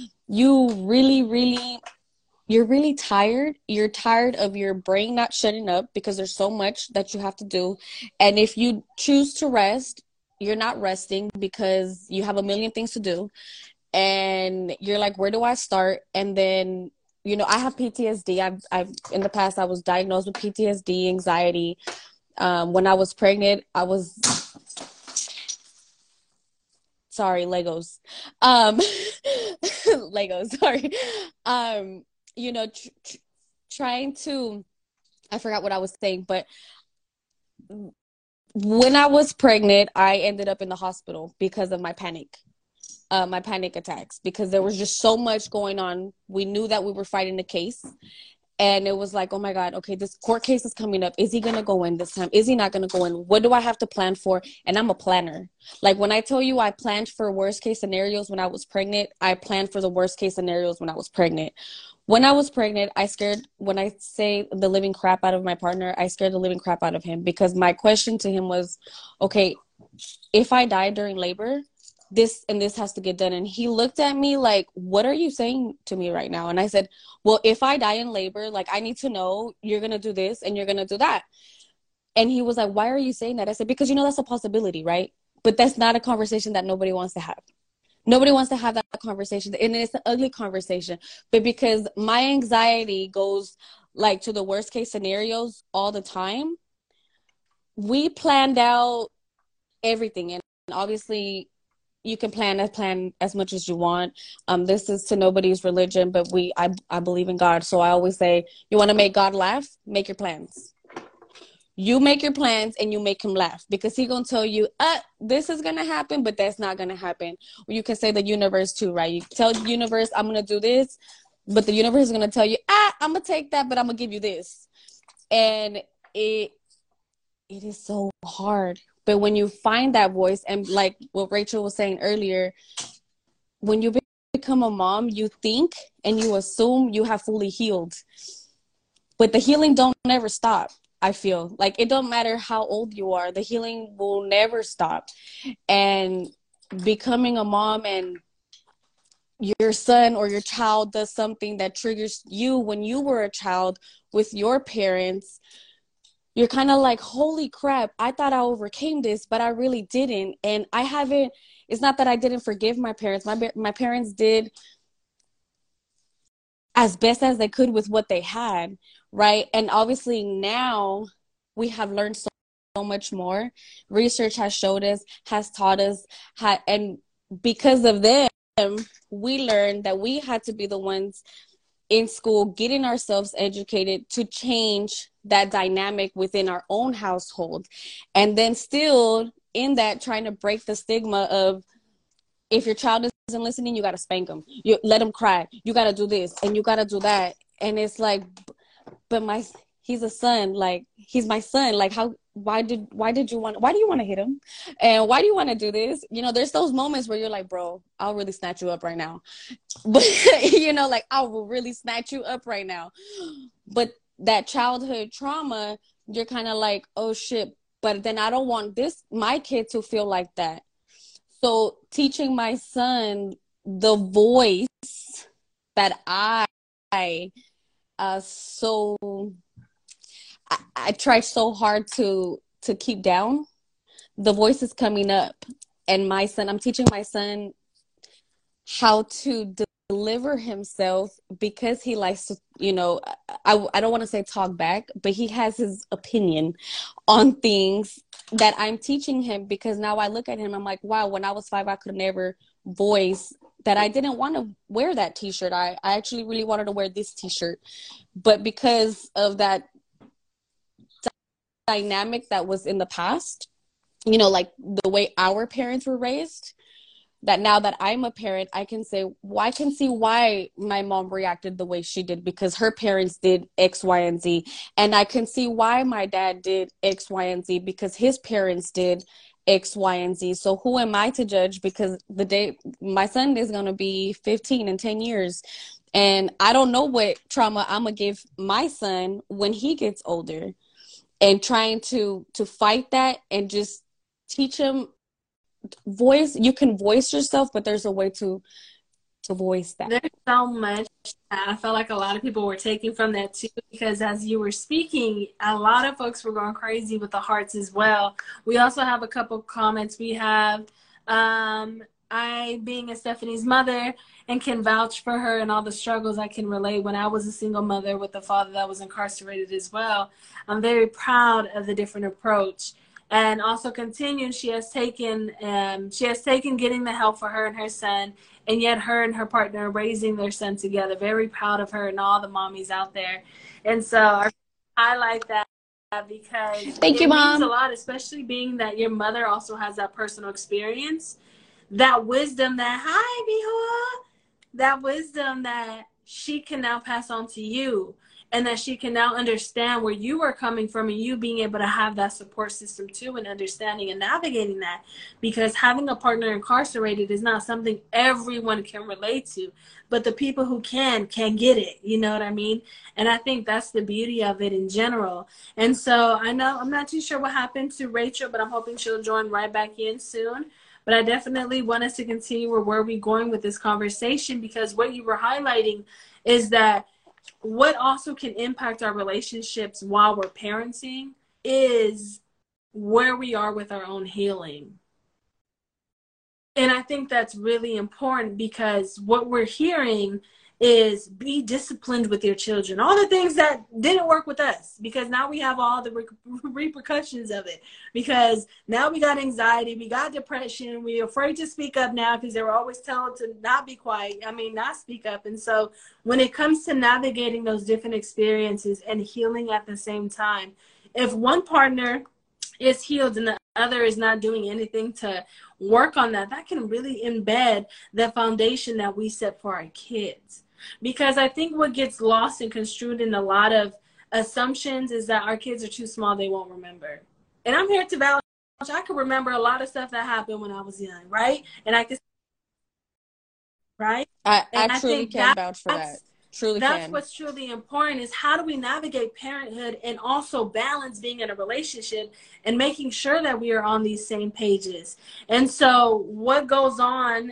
You're really tired. You're tired of your brain not shutting up because there's so much that you have to do. And if you choose to rest, you're not resting because you have a million things to do. And you're like, where do I start? And then, I have PTSD. I've in the past, I was diagnosed with PTSD, anxiety. When I was pregnant, sorry, Legos. Legos, sorry. Trying to, I forgot what I was saying, but when I was pregnant, I ended up in the hospital because of my panic attacks, because there was just so much going on. We knew that we were fighting the case, And it was like, oh my God, okay, this court case is coming up. Is he going to go in this time? Is he not going to go in? What do I have to plan for? And I'm a planner. Like when I tell you I planned for worst case scenarios when I was pregnant, I planned for the worst case scenarios when I was pregnant. When I was pregnant, when I say the living crap out of my partner, I scared the living crap out of him, because my question to him was, okay, if I die during labor, this and this has to get done. And he looked at me like, what are you saying to me right now? And I said, well, if I die in labor, like, I need to know you're going to do this and you're going to do that. And he was like, why are you saying that? I said, because, that's a possibility, right? But that's not a conversation that nobody wants to have. Nobody wants to have that conversation. And it's an ugly conversation. But because my anxiety goes like to the worst case scenarios all the time, we planned out everything. And obviously you can plan as much as you want. This is to nobody's religion, but I believe in God. So I always say, you want to make God laugh? Make your plans. You make your plans and you make him laugh, because he's going to tell you, this is going to happen, but that's not going to happen. Or you can say the universe too, right? You tell the universe, I'm going to do this, but the universe is going to tell you, I'm going to take that, but I'm going to give you this. And it is so hard. But when you find that voice, and like what Rachel was saying earlier, when you become a mom, you think and you assume you have fully healed. But the healing don't never stop, I feel. Like, it don't matter how old you are. The healing will never stop. And becoming a mom and your son or your child does something that triggers you when you were a child with your parents, you're kind of like, holy crap, I thought I overcame this, but I really didn't. And it's not that I didn't forgive my parents. My parents did as best as they could with what they had, right? And obviously now we have learned so much more. Research has showed us, has taught us, and because of them, we learned that we had to be the ones in school getting ourselves educated to change that dynamic within our own household. And then still in that, trying to break the stigma of, if your child isn't listening, you got to spank them. You let them cry. You got to do this and you got to do that. And it's like, but he's a son. Like, he's my son. Like, why do you want to hit him? And why do you want to do this? There's those moments where you're like, bro, I'll really snatch you up right now. But, like, I will really snatch you up right now. But that childhood trauma, you're kind of like, oh shit, but then I don't want my kid to feel like that. So teaching my son the voice that I try so hard to keep down, the voice is coming up. And I'm teaching my son how to deliver himself, because he likes to, I don't want to say talk back, but he has his opinion on things that I'm teaching him, because now I look at him, I'm like, wow, when I was 5, I could never voice that I didn't want to wear that t-shirt. I actually really wanted to wear this t-shirt. But because of that dynamic that was in the past, like the way our parents were raised, that now that I'm a parent, I can say, well, I can see why my mom reacted the way she did, because her parents did X, Y, and Z. And I can see why my dad did X, Y, and Z, because his parents did X, Y, and Z. So who am I to judge? Because the day my son is going to be 15 in 10 years. And I don't know what trauma I'm going to give my son when he gets older. And trying to fight that and just teach him you can voice yourself, but there's a way to voice that. There's so much that I felt like a lot of people were taking from that too, because as you were speaking, a lot of folks were going crazy with the hearts as well. We also have a couple comments. We have I, being a Stephanie's mother and can vouch for her and all the struggles, I can relate. When I was a single mother with a father that was incarcerated as well, I'm very proud of the different approach. And also continued, she has taken getting the help for her and her son, and yet her and her partner raising their son together. Very proud of her and all the mommies out there. And so I highlight that because Thank you, Mom. Means a lot, especially being that your mother also has that personal experience, that wisdom that wisdom that she can now pass on to you. and that she can now understand where you are coming from, and you being able to have that support system too, and understanding and navigating that, because having a partner incarcerated is not something everyone can relate to, but the people who can get it, you know what I mean? And I think that's the beauty of it in general. And so I know I'm not too sure what happened to Rachel, but I'm hoping she'll join right back in soon. But I definitely want us to continue where we're going with this conversation, because what you were highlighting is that what also can impact our relationships while we're parenting is where we are with our own healing. And I think that's really important, because what we're hearing is be disciplined with your children. All the things that didn't work with us, because now we have all the repercussions of it. Because now we got anxiety, we got depression, we're afraid to speak up now because they were always told to not be quiet. Not speak up. And so when it comes to navigating those different experiences and healing at the same time, if one partner is healed and the other is not doing anything to work on that, that can really embed the foundation that we set for our kids. Because I think what gets lost and construed in a lot of assumptions is that our kids are too small, they won't remember. And I'm here to vouch. I can remember a lot of stuff that happened when I was young, right? And I can, right? I truly can vouch for that. Truly that's can. What's truly important is how do we navigate parenthood and also balance being in a relationship and making sure that we are on these same pages. And so what goes on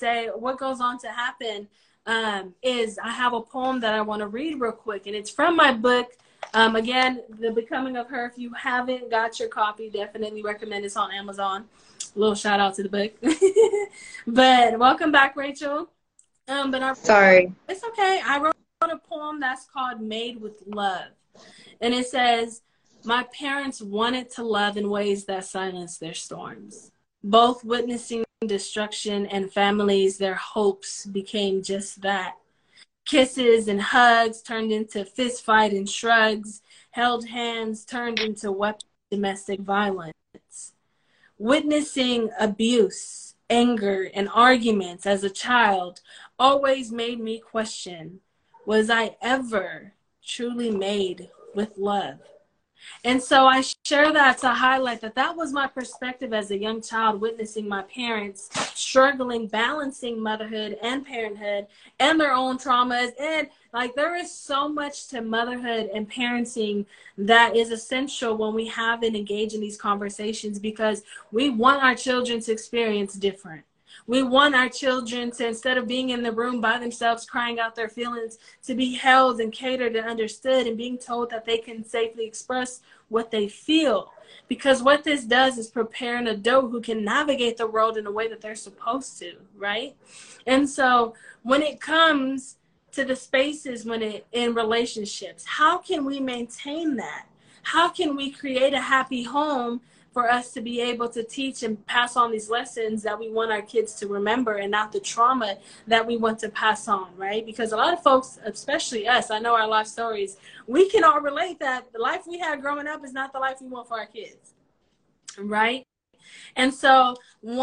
to happen is I have a poem that I want to read real quick, and it's from my book. Again, The Becoming of Her. If you haven't got your copy, definitely recommend. It's on Amazon. A little shout out to the book. But welcome back, Rachel. Sorry. It's okay. I wrote a poem that's called Made with Love. And it says, my parents wanted to love in ways that silenced their storms. Both witnessing destruction and families, their hopes became just that. Kisses and hugs turned into fist fight and shrugs. Held hands turned into weapons of domestic violence. Witnessing abuse, anger, and arguments as a child always made me question, was I ever truly made with love? And so I share that to highlight that was my perspective as a young child, witnessing my parents struggling, balancing motherhood and parenthood and their own traumas. And there is so much to motherhood and parenting that is essential when we have and engage in these conversations, because we want our children to experience different. We want our children to, instead of being in the room by themselves crying out their feelings, to be held and catered and understood and being told that they can safely express what they feel. Because what this does is prepare an adult who can navigate the world in a way that they're supposed to, right? And so when it comes to the spaces in relationships, how can we maintain that? How can we create a happy home for us to be able to teach and pass on these lessons that we want our kids to remember, and not the trauma that we want to pass on, right? Because a lot of folks, especially us, I know our life stories, we can all relate that the life we had growing up is not the life we want for our kids, right? And so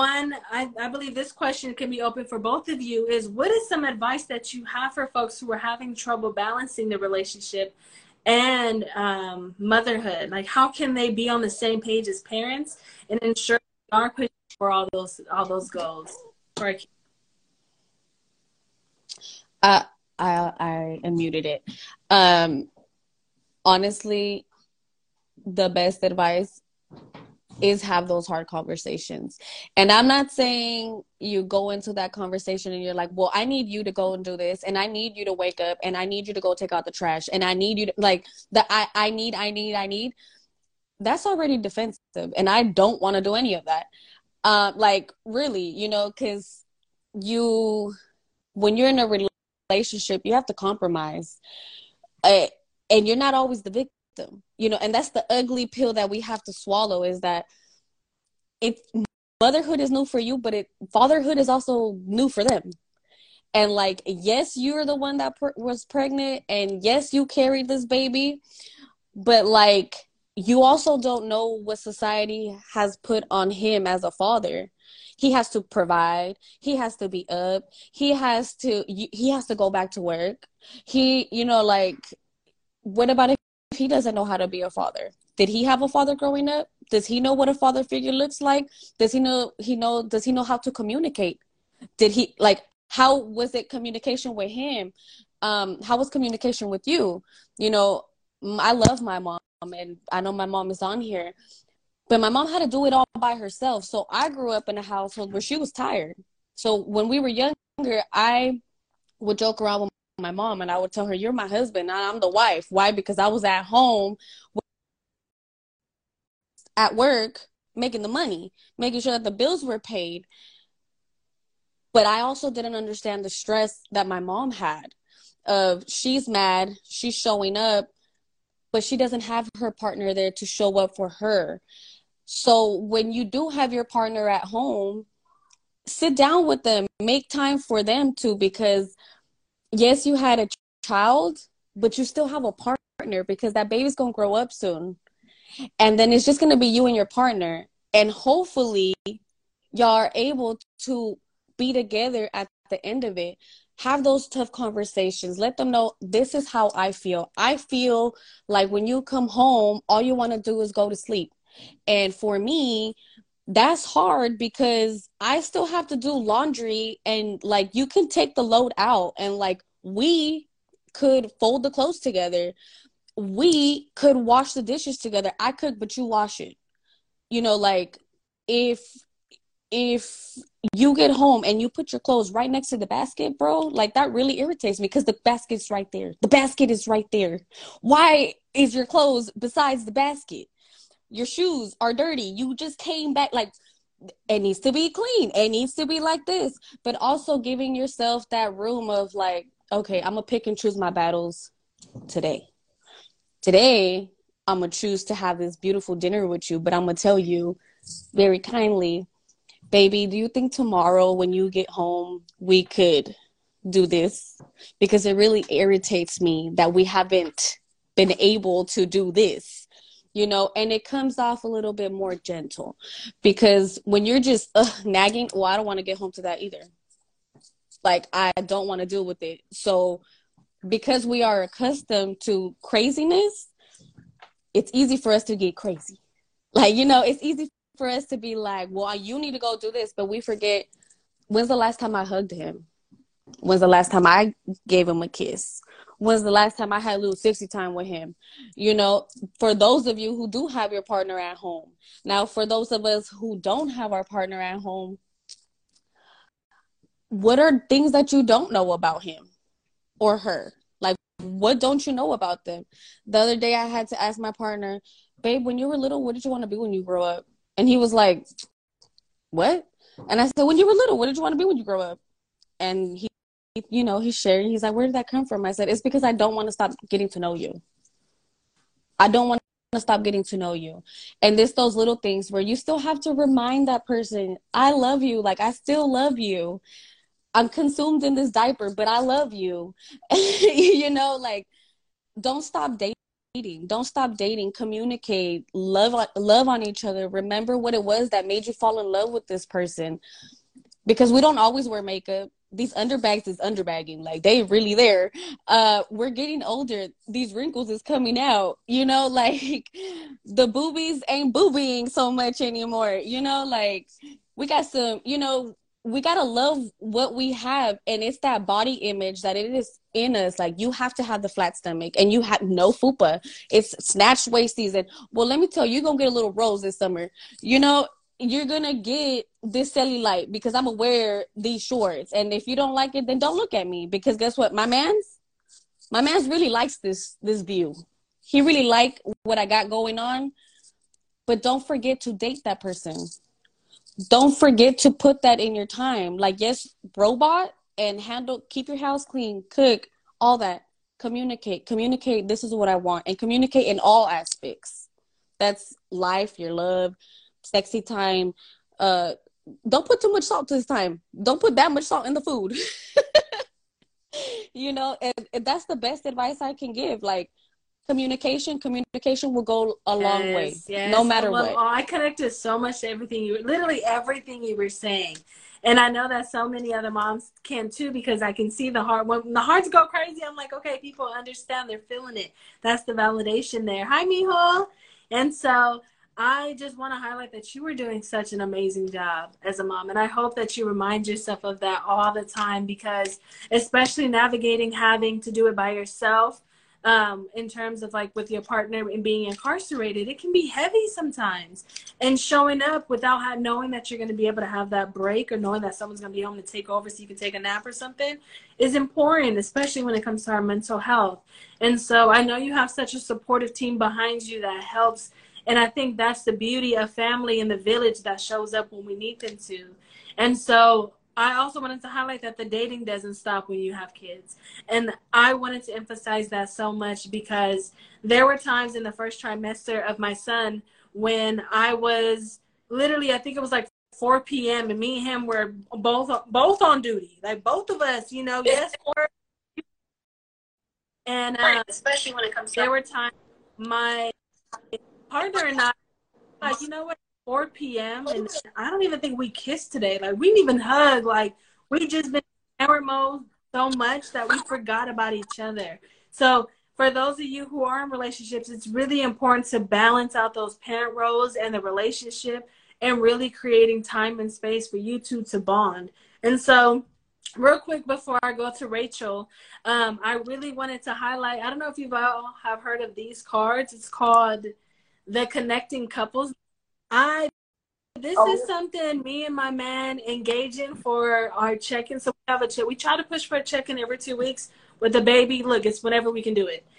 I believe this question can be open for both of you, is what is some advice that you have for folks who are having trouble balancing the relationship and motherhood? How can they be on the same page as parents and ensure they are pushing for all those goals for our kids? I unmuted it. Honestly, the best advice is have those hard conversations. And I'm not saying you go into that conversation and you're like, well, I need you to go and do this, and I need you to wake up, and I need you to go take out the trash, and I need you to I need. That's already defensive, and I don't want to do any of that. Really, because when you're in a relationship, you have to compromise, and you're not always the victim. And that's the ugly pill that we have to swallow, is that motherhood is new for you, but fatherhood is also new for them. And yes, you're the one that was pregnant, and yes, you carried this baby, but you also don't know what society has put on him as a father. He has to provide. He has to be up. He has to go back to work. what about if he doesn't know how to be a father? Did he have a father growing up? Does he know what a father figure looks like? Does he know how to communicate? Did he, like, how was it communication with him? How was communication with you? You know, I love my mom, and I know my mom is on here, but my mom had to do it all by herself. So I grew up in a household where she was tired. So when we were younger, I would joke around with my mom and I would tell her, "You're my husband, I'm the wife." Why? Because I was at home at work making the money, making sure that the bills were paid. But I also didn't understand the stress that my mom had of, she's mad, she's showing up, but she doesn't have her partner there to show up for her. So when you do have your partner at home, sit down with them, make time for them too, because yes, you had a child, but you still have a partner, because that baby's going to grow up soon. And then it's just going to be you and your partner. And hopefully y'all are able to be together at the end of it. Have those tough conversations. Let them know, this is how I feel. I feel like when you come home, all you want to do is go to sleep. And for me, that's hard because I still have to do laundry, and like, you can take the load out, and like, we could fold the clothes together. We could wash the dishes together. I cook, but you wash it. You know, like, if you get home and you put your clothes right next to the basket, bro, like, that really irritates me, because the basket's right there. The basket is right there. Why is your clothes besides the basket? Your shoes are dirty. You just came back. Like, it needs to be clean. It needs to be like this. But also giving yourself that room of like, okay, I'm going to pick and choose my battles today. Today, I'm going to choose to have this beautiful dinner with you, but I'm going to tell you very kindly, baby, do you think tomorrow when you get home, we could do this? Because it really irritates me that we haven't been able to do this. You know, and it comes off a little bit more gentle, because when you're just nagging, well, I don't want to get home to that either. Like, I don't want to deal with it. So because we are accustomed to craziness, it's easy for us to get crazy. Like, you know, it's easy for us to be like, well, you need to go do this. But we forget, when's the last time I hugged him? When's the last time I gave him a kiss? When's the last time I had a little sexy time with him? You know, for those of you who do have your partner at home. Now, for those of us who don't have our partner at home, what are things that you don't know about him or her? Like, what don't you know about them? The other day I had to ask my partner, babe, when you were little, what did you want to be when you grow up? And he was like, what? And I said, when you were little, what did you want to be when you grow up? And he, you know, he's sharing. He's like, where did that come from? I said, it's because I don't want to stop getting to know you. I don't want to stop getting to know you. And it's those little things where you still have to remind that person, I love you. Like, I still love you. I'm consumed in this diaper, but I love you. You know, like, don't stop dating. Don't stop dating. Communicate. Love on each other. Remember what it was that made you fall in love with this person. Because we don't always wear makeup. These underbags is underbagging. Like, they really there. We're getting older. These wrinkles is coming out. You know, like, the boobies ain't boobying so much anymore. You know, like, we got some, you know, we got to love what we have. And it's that body image that it is in us. Like, you have to have the flat stomach, and you have no fupa. It's snatch waist season. Well, let me tell you, you're going to get a little rose this summer. You know, you're going to get this cellulite because I'm going to wear these shorts. And if you don't like it, then don't look at me, because guess what? My man's really likes this view. He really like what I got going on, but don't forget to date that person. Don't forget to put that in your time. Like, yes, robot and handle, keep your house clean, cook, all that. Communicate, this is what I want. And communicate in all aspects. That's life, your love, sexy time. Don't put too much salt this time. Don't put that much salt in the food. You know, and that's the best advice I can give. Like, communication will go a long way. Yes. No matter what. I connected so much to everything literally everything you were saying. And I know that so many other moms can too, because I can see the heart. When the hearts go crazy, I'm like, okay, people understand. They're feeling it. That's the validation there. Hi, Mijo. And so I just want to highlight that you were doing such an amazing job as a mom. And I hope that you remind yourself of that all the time, because especially navigating having to do it by yourself, in terms of like with your partner and being incarcerated, it can be heavy sometimes. And showing up without knowing that you're going to be able to have that break, or knowing that someone's going to be home to take over so you can take a nap or something, is important, especially when it comes to our mental health. And so I know you have such a supportive team behind you that helps. And I think that's the beauty of family in the village that shows up when we need them to. And so I also wanted to highlight that the dating doesn't stop when you have kids. And I wanted to emphasize that so much, because there were times in the first trimester of my son when I was literally, I think it was like 4 p.m. and me and him were both on duty. Like both of us, yes. And especially when it comes to, there were times my partner and I, like, you know what, 4 p.m. and I don't even think we kissed today. Like, we didn't even hug. Like, we just been in camera mode so much that we forgot about each other. So for those of you who are in relationships, it's really important to balance out those parent roles and the relationship, and really creating time and space for you two to bond. And so real quick before I go to Rachel, I really wanted to highlight, I don't know if you've all have heard of these cards. It's called the Connecting Couples. This is something me and my man engage in for our check-in. So we have a check. We try to push for a check-in every 2 weeks with the baby. Look, it's whenever we can do it.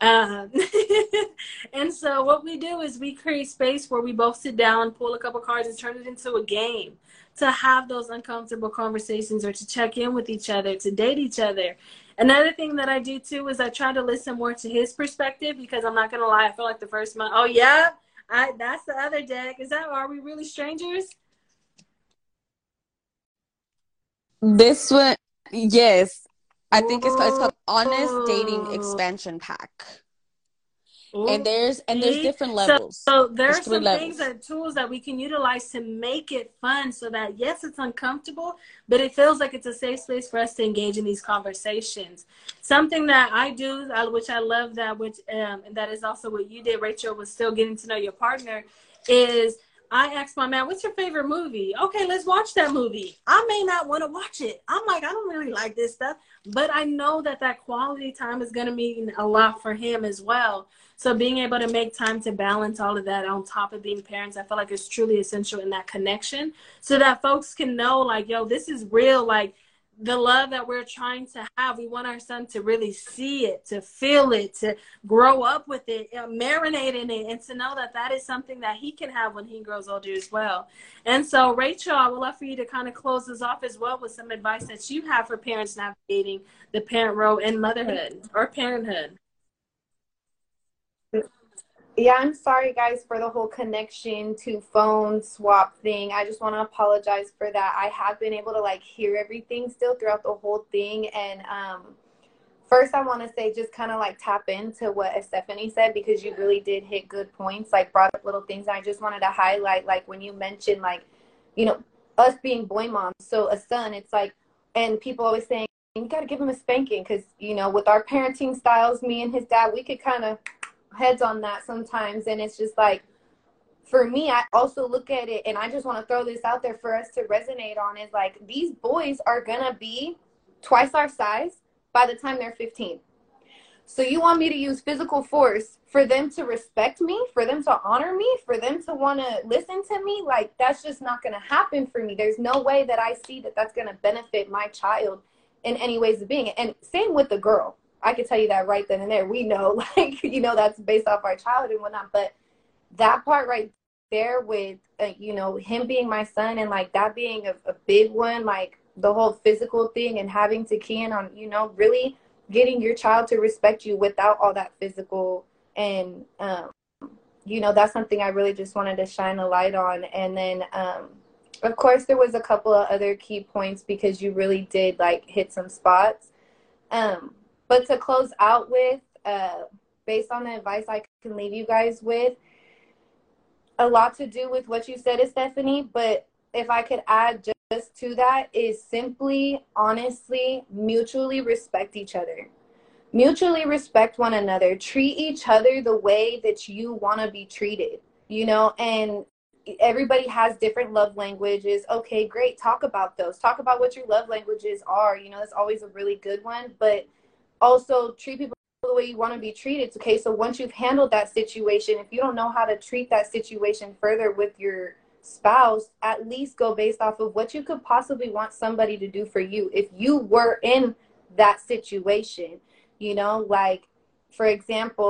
And so what we do is we create space where we both sit down, pull a couple cards, and turn it into a game to have those uncomfortable conversations, or to check in with each other, to date each other. Another thing that I do too is I try to listen more to his perspective, because I'm not gonna lie, I feel like the first month, oh yeah, that's the other deck. Are we really strangers? This one, yes. I think it's called Honest Dating Expansion Pack. Ooh. And there's different levels. So there are some things and tools that we can utilize to make it fun, so that yes, it's uncomfortable, but it feels like it's a safe space for us to engage in these conversations. Something that I do, which I love, and that is also what you did, Rachel, was still getting to know your partner, is I asked my man, what's your favorite movie? Okay, let's watch that movie. I may not want to watch it. I'm like, I don't really like this stuff, but I know that quality time is going to mean a lot for him as well. So being able to make time to balance all of that on top of being parents, I feel like it's truly essential in that connection, so that folks can know, like, yo, this is real. Like, the love that we're trying to have, we want our son to really see it, to feel it, to grow up with it, marinate in it, and to know that is something that he can have when he grows older as well. And so, Rachel, I would love for you to kind of close us off as well with some advice that you have for parents navigating the parent role in motherhood or parenthood. Yeah, I'm sorry, guys, for the whole connection to phone swap thing. I just want to apologize for that. I have been able to, like, hear everything still throughout the whole thing. And first, I want to say, just kind of, like, tap into what Stephanie said, because you really did hit good points, like, brought up little things. I just wanted to highlight, like, when you mentioned, like, us being boy moms. So a son, it's like, and people always saying, you got to give him a spanking, because, with our parenting styles, me and his dad, we could kind of heads on that sometimes. And it's just like, for me, I also look at it, and I just want to throw this out there for us to resonate on, is like, these boys are gonna be twice our size by the time they're 15. So you want me to use physical force for them to respect me, for them to honor me, for them to want to listen to me? Like, that's just not going to happen for me. There's no way that I see that that's going to benefit my child in any ways of being. And same with the girl. I can tell you that right then and there. We know, like, that's based off our childhood and whatnot. But that part right there with, him being my son, and, like, that being a big one, like, the whole physical thing, and having to key in on, really getting your child to respect you without all that physical. And, that's something I really just wanted to shine a light on. And then, of course, there was a couple of other key points, because you really did, like, hit some spots. But to close out with, based on the advice I can leave you guys with, a lot to do with what you said, Stephanie, but if I could add to that is simply, honestly, mutually respect each other. Mutually respect one another. Treat each other the way that you want to be treated, you know, and everybody has different love languages. Okay, great. Talk about those. Talk about what your love languages are. You know, that's always a really good one. But also treat people the way you want to be treated. Okay, so once you've handled that situation, if you don't know how to treat that situation further with your spouse, at least go based off of what you could possibly want somebody to do for you if you were in that situation. You know, like, for example,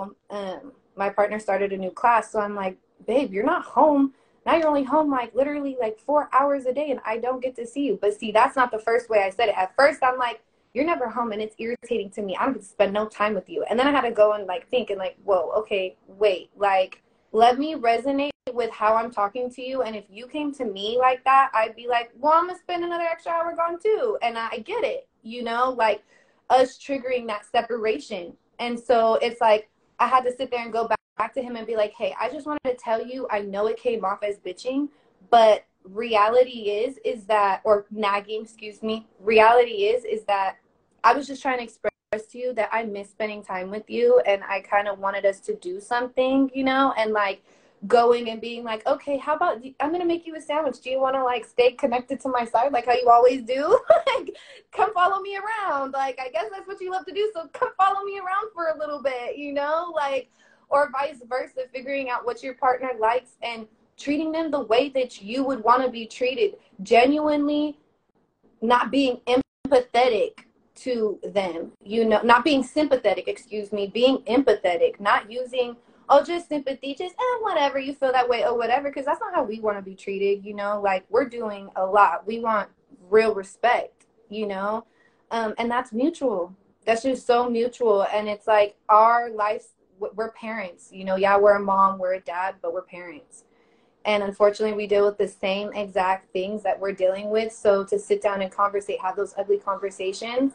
my partner started a new class, so I'm like, babe, you're not home. Now you're only home like literally like 4 hours a day and I don't get to see you. But see, that's not the first way I said it. At first I'm like, you're never home and it's irritating to me. I don't get to spend no time with you. And then I had to go and like think and like, whoa, okay, wait, like, let me resonate with how I'm talking to you. And if you came to me like that, I'd be like, well, I'm gonna spend another extra hour gone too. And I get it, you know, like us triggering that separation. And so it's like I had to sit there and go back to him and be like, hey, I just wanted to tell you, I know it came off as bitching, but reality is that, or nagging, excuse me, reality is that I was just trying to express to you that I miss spending time with you and I kind of wanted us to do something, you know, and like going and being like, okay, how about I'm gonna make you a sandwich. Do you want to like stay connected to my side like how you always do? Like, come follow me around. Like, I guess that's what you love to do, so come follow me around for a little bit, you know, like, or vice versa, figuring out what your partner likes and treating them the way that you would want to be treated, genuinely not being empathetic to them, you know, not being sympathetic, excuse me, being empathetic, not using, oh, just sympathy, just whatever, you feel that way, or whatever, because that's not how we want to be treated, you know, like, we're doing a lot. We want real respect, you know, and that's mutual. That's just so mutual. And it's like our lives, we're parents, you know, yeah, we're a mom, we're a dad, but we're parents. And unfortunately, we deal with the same exact things that we're dealing with. So to sit down and conversate, have those ugly conversations,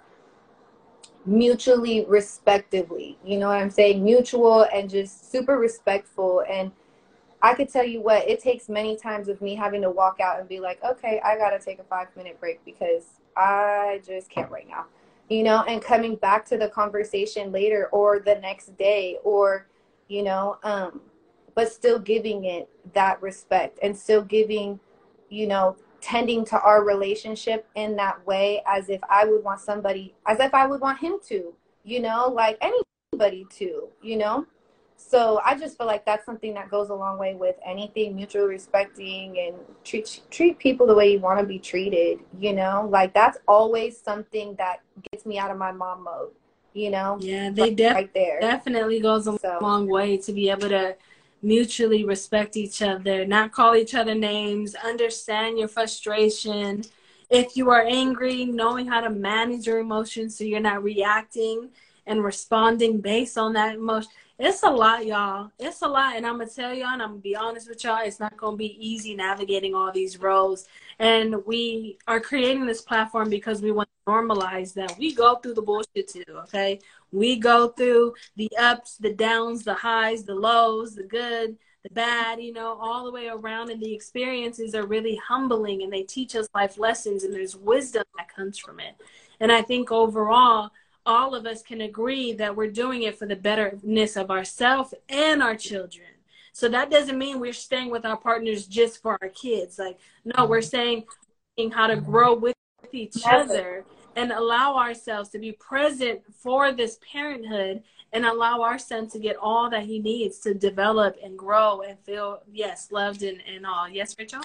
mutually respectively, you know what I'm saying? Mutual and just super respectful. And I could tell you what, it takes many times of me having to walk out and be like, okay, I got to take a 5-minute break because I just can't right now, you know, and coming back to the conversation later or the next day or, you know, but still giving it that respect and still giving, you know, tending to our relationship in that way as if I would want somebody, as if I would want him to, you know, like anybody to, you know. So I just feel like that's something that goes a long way with anything, mutual respecting and treat people the way you want to be treated, you know, like that's always something that gets me out of my mom mode, you know. Yeah, they right there definitely goes a long way to be able to mutually respect each other, not call each other names, understand your frustration. If you are angry, knowing how to manage your emotions so you're not reacting and responding based on that emotion. It's a lot, y'all. It's a lot. And I'm going to tell y'all, and I'm going to be honest with y'all, it's not going to be easy navigating all these roles. And we are creating this platform because we want to normalize that. We go through the bullshit too, okay? We go through the ups, the downs, the highs, the lows, the good, the bad, you know, all the way around. And the experiences are really humbling and they teach us life lessons and there's wisdom that comes from it. And I think overall, all of us can agree that we're doing it for the betterness of ourselves and our children. So that doesn't mean we're staying with our partners just for our kids. Like, no, we're saying how to grow with each other and allow ourselves to be present for this parenthood and allow our son to get all that he needs to develop and grow and feel, yes, loved and all. Yes, Rachel?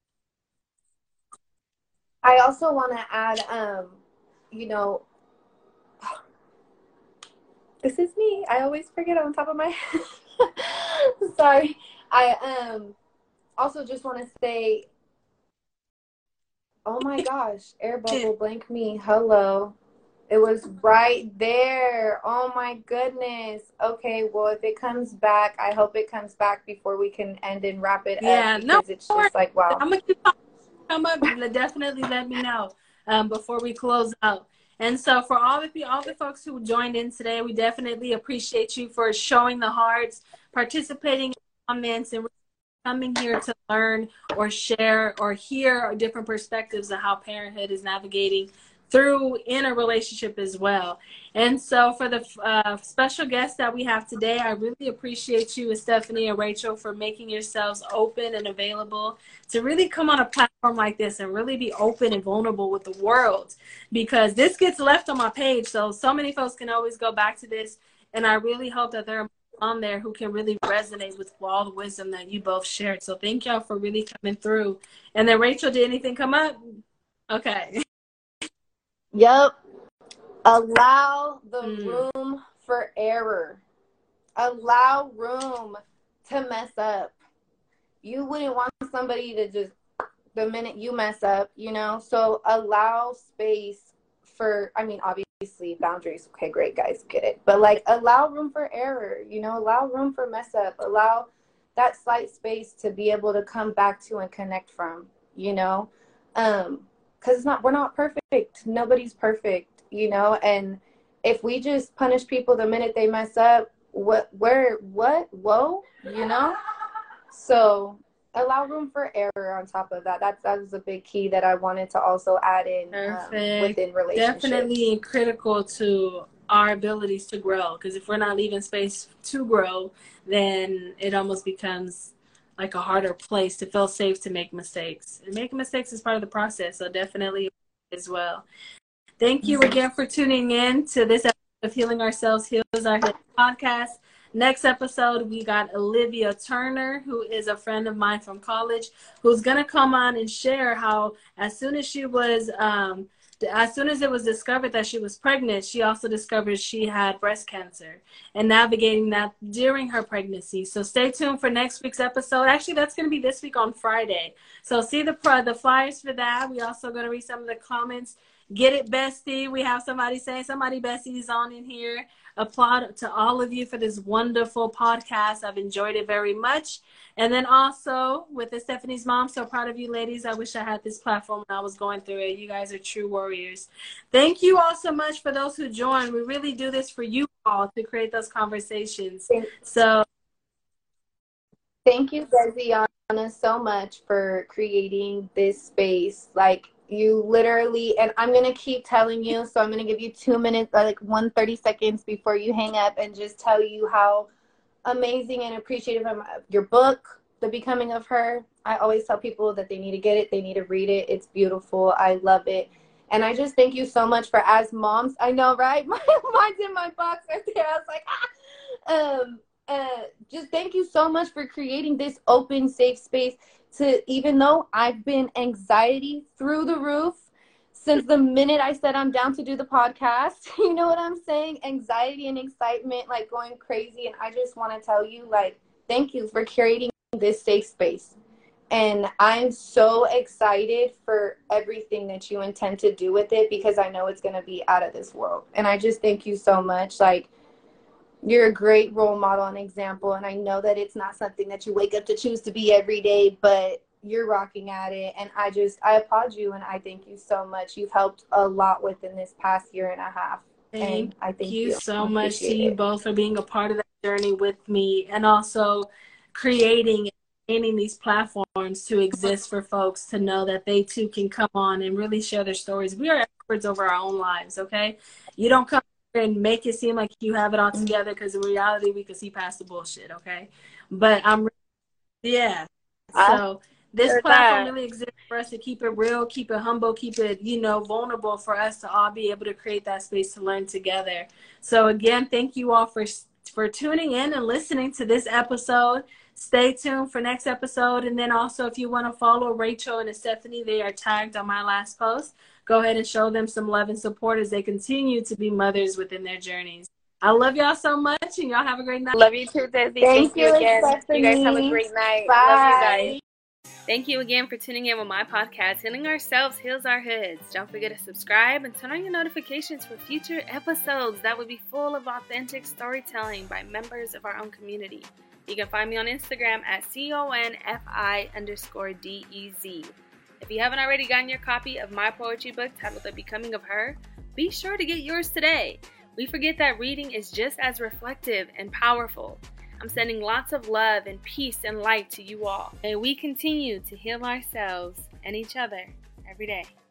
I also want to add, you know, this is me. I always forget on top of my head. Sorry. I also just want to say, oh my gosh, air bubble blank me. Hello. It was right there. Oh my goodness. Okay, well, if it comes back, I hope it comes back before we can end and wrap it up. Because it's just like, wow. I'm going to keep talking. Come up, definitely let me know before we close out. And so for all the folks who joined in today, we definitely appreciate you for showing the hearts, participating in comments, and coming here to learn or share or hear different perspectives of how parenthood is navigating through in a relationship as well. And so for the special guests that we have today, I really appreciate you, Stephanie and Rachel, for making yourselves open and available to really come on a platform like this and really be open and vulnerable with the world, because this gets left on my page. So many folks can always go back to this. And I really hope that there are on there who can really resonate with all the wisdom that you both shared. So thank y'all for really coming through. And then Rachel, did anything come up? Okay. Yep. Allow the room for error. Allow room to mess up. You wouldn't want somebody to just, the minute you mess up, you know? So allow space for, I mean, obviously boundaries. Okay, great, guys, get it. But like, allow room for error, you know? Allow room for mess up. Allow that slight space to be able to come back to and connect from, you know? Because we're not perfect. Nobody's perfect, you know? And if we just punish people the minute they mess up, whoa, you know? So allow room for error on top of that. That was a big key that I wanted to also add in within relationships. Definitely critical to our abilities to grow, because if we're not leaving space to grow, then it almost becomes like a harder place to feel safe to make mistakes. And making mistakes is part of the process, so definitely as well. Thank you again for tuning in to this episode of Healing Ourselves Heals Our Head podcast. Next episode, we got Olivia Turner, who is a friend of mine from college, who's going to come on and share how as soon as it was discovered that she was pregnant, she also discovered she had breast cancer and navigating that during her pregnancy. So stay tuned for next week's episode. Actually, that's going to be this week on Friday. So see the flyers for that. We also going to read some of the comments. Get it, bestie. We have somebody saying somebody bestie is on in here. Applaud to all of you for this wonderful podcast. I've enjoyed it very much. And then also with the Stephanie's Mom, so proud of you ladies. I wish I had this platform when I was going through it. You guys are true warriors. Thank you all so much for those who joined. We really do this for you all to create those conversations. So thank you, Desiana, so much for creating this space. Like, you literally, and I'm going to keep telling you, so I'm going to give you 2 minutes, like 30 seconds before you hang up, and just tell you how amazing and appreciative of your book, The Becoming of Her. I always tell people that they need to get it. They need to read it. It's beautiful. I love it. And I just thank you so much for, as moms, I know, right? Mine's in my box right there. I was like, just thank you so much for creating this open, safe space to, even though I've been anxiety through the roof since the minute I said I'm down to do the podcast, you know what I'm saying? Anxiety and excitement, like going crazy. And I just want to tell you, like, thank you for creating this safe space. And I'm so excited for everything that you intend to do with it, because I know it's going to be out of this world. And I just thank you so much. Like, you're a great role model and example. And I know that it's not something that you wake up to choose to be every day, but you're rocking at it. And I applaud you. And I thank you so much. You've helped a lot within this past year and a half. Thank you so much to you both for being a part of that journey with me, and also creating these platforms to exist for folks to know that they too can come on and really share their stories. We are experts over our own lives, okay? You don't come and make it seem like you have it all together, because in reality we can see past the bullshit, okay? But so this platform really exists for us to keep it real, keep it humble, keep it, vulnerable, for us to all be able to create that space to learn together. So again, thank you all for tuning in and listening to this episode. Stay tuned for next episode. And then also, if you want to follow Rachel and Stephanie, they are tagged on my last post. Go ahead and show them some love and support as they continue to be mothers within their journeys. I love y'all so much, and y'all have a great night. Love you too, Desi. Thank you again. Stephanie. You guys have a great night. Bye. Love you guys. Thank you again for tuning in with my podcast, Healing Ourselves Heals Our Hoods. Don't forget to subscribe and turn on your notifications for future episodes that will be full of authentic storytelling by members of our own community. You can find me on Instagram at CONFI_DEZ. If you haven't already gotten your copy of my poetry book titled The Becoming of Her, be sure to get yours today. We forget that reading is just as reflective and powerful. I'm sending lots of love and peace and light to you all. May we continue to heal ourselves and each other every day.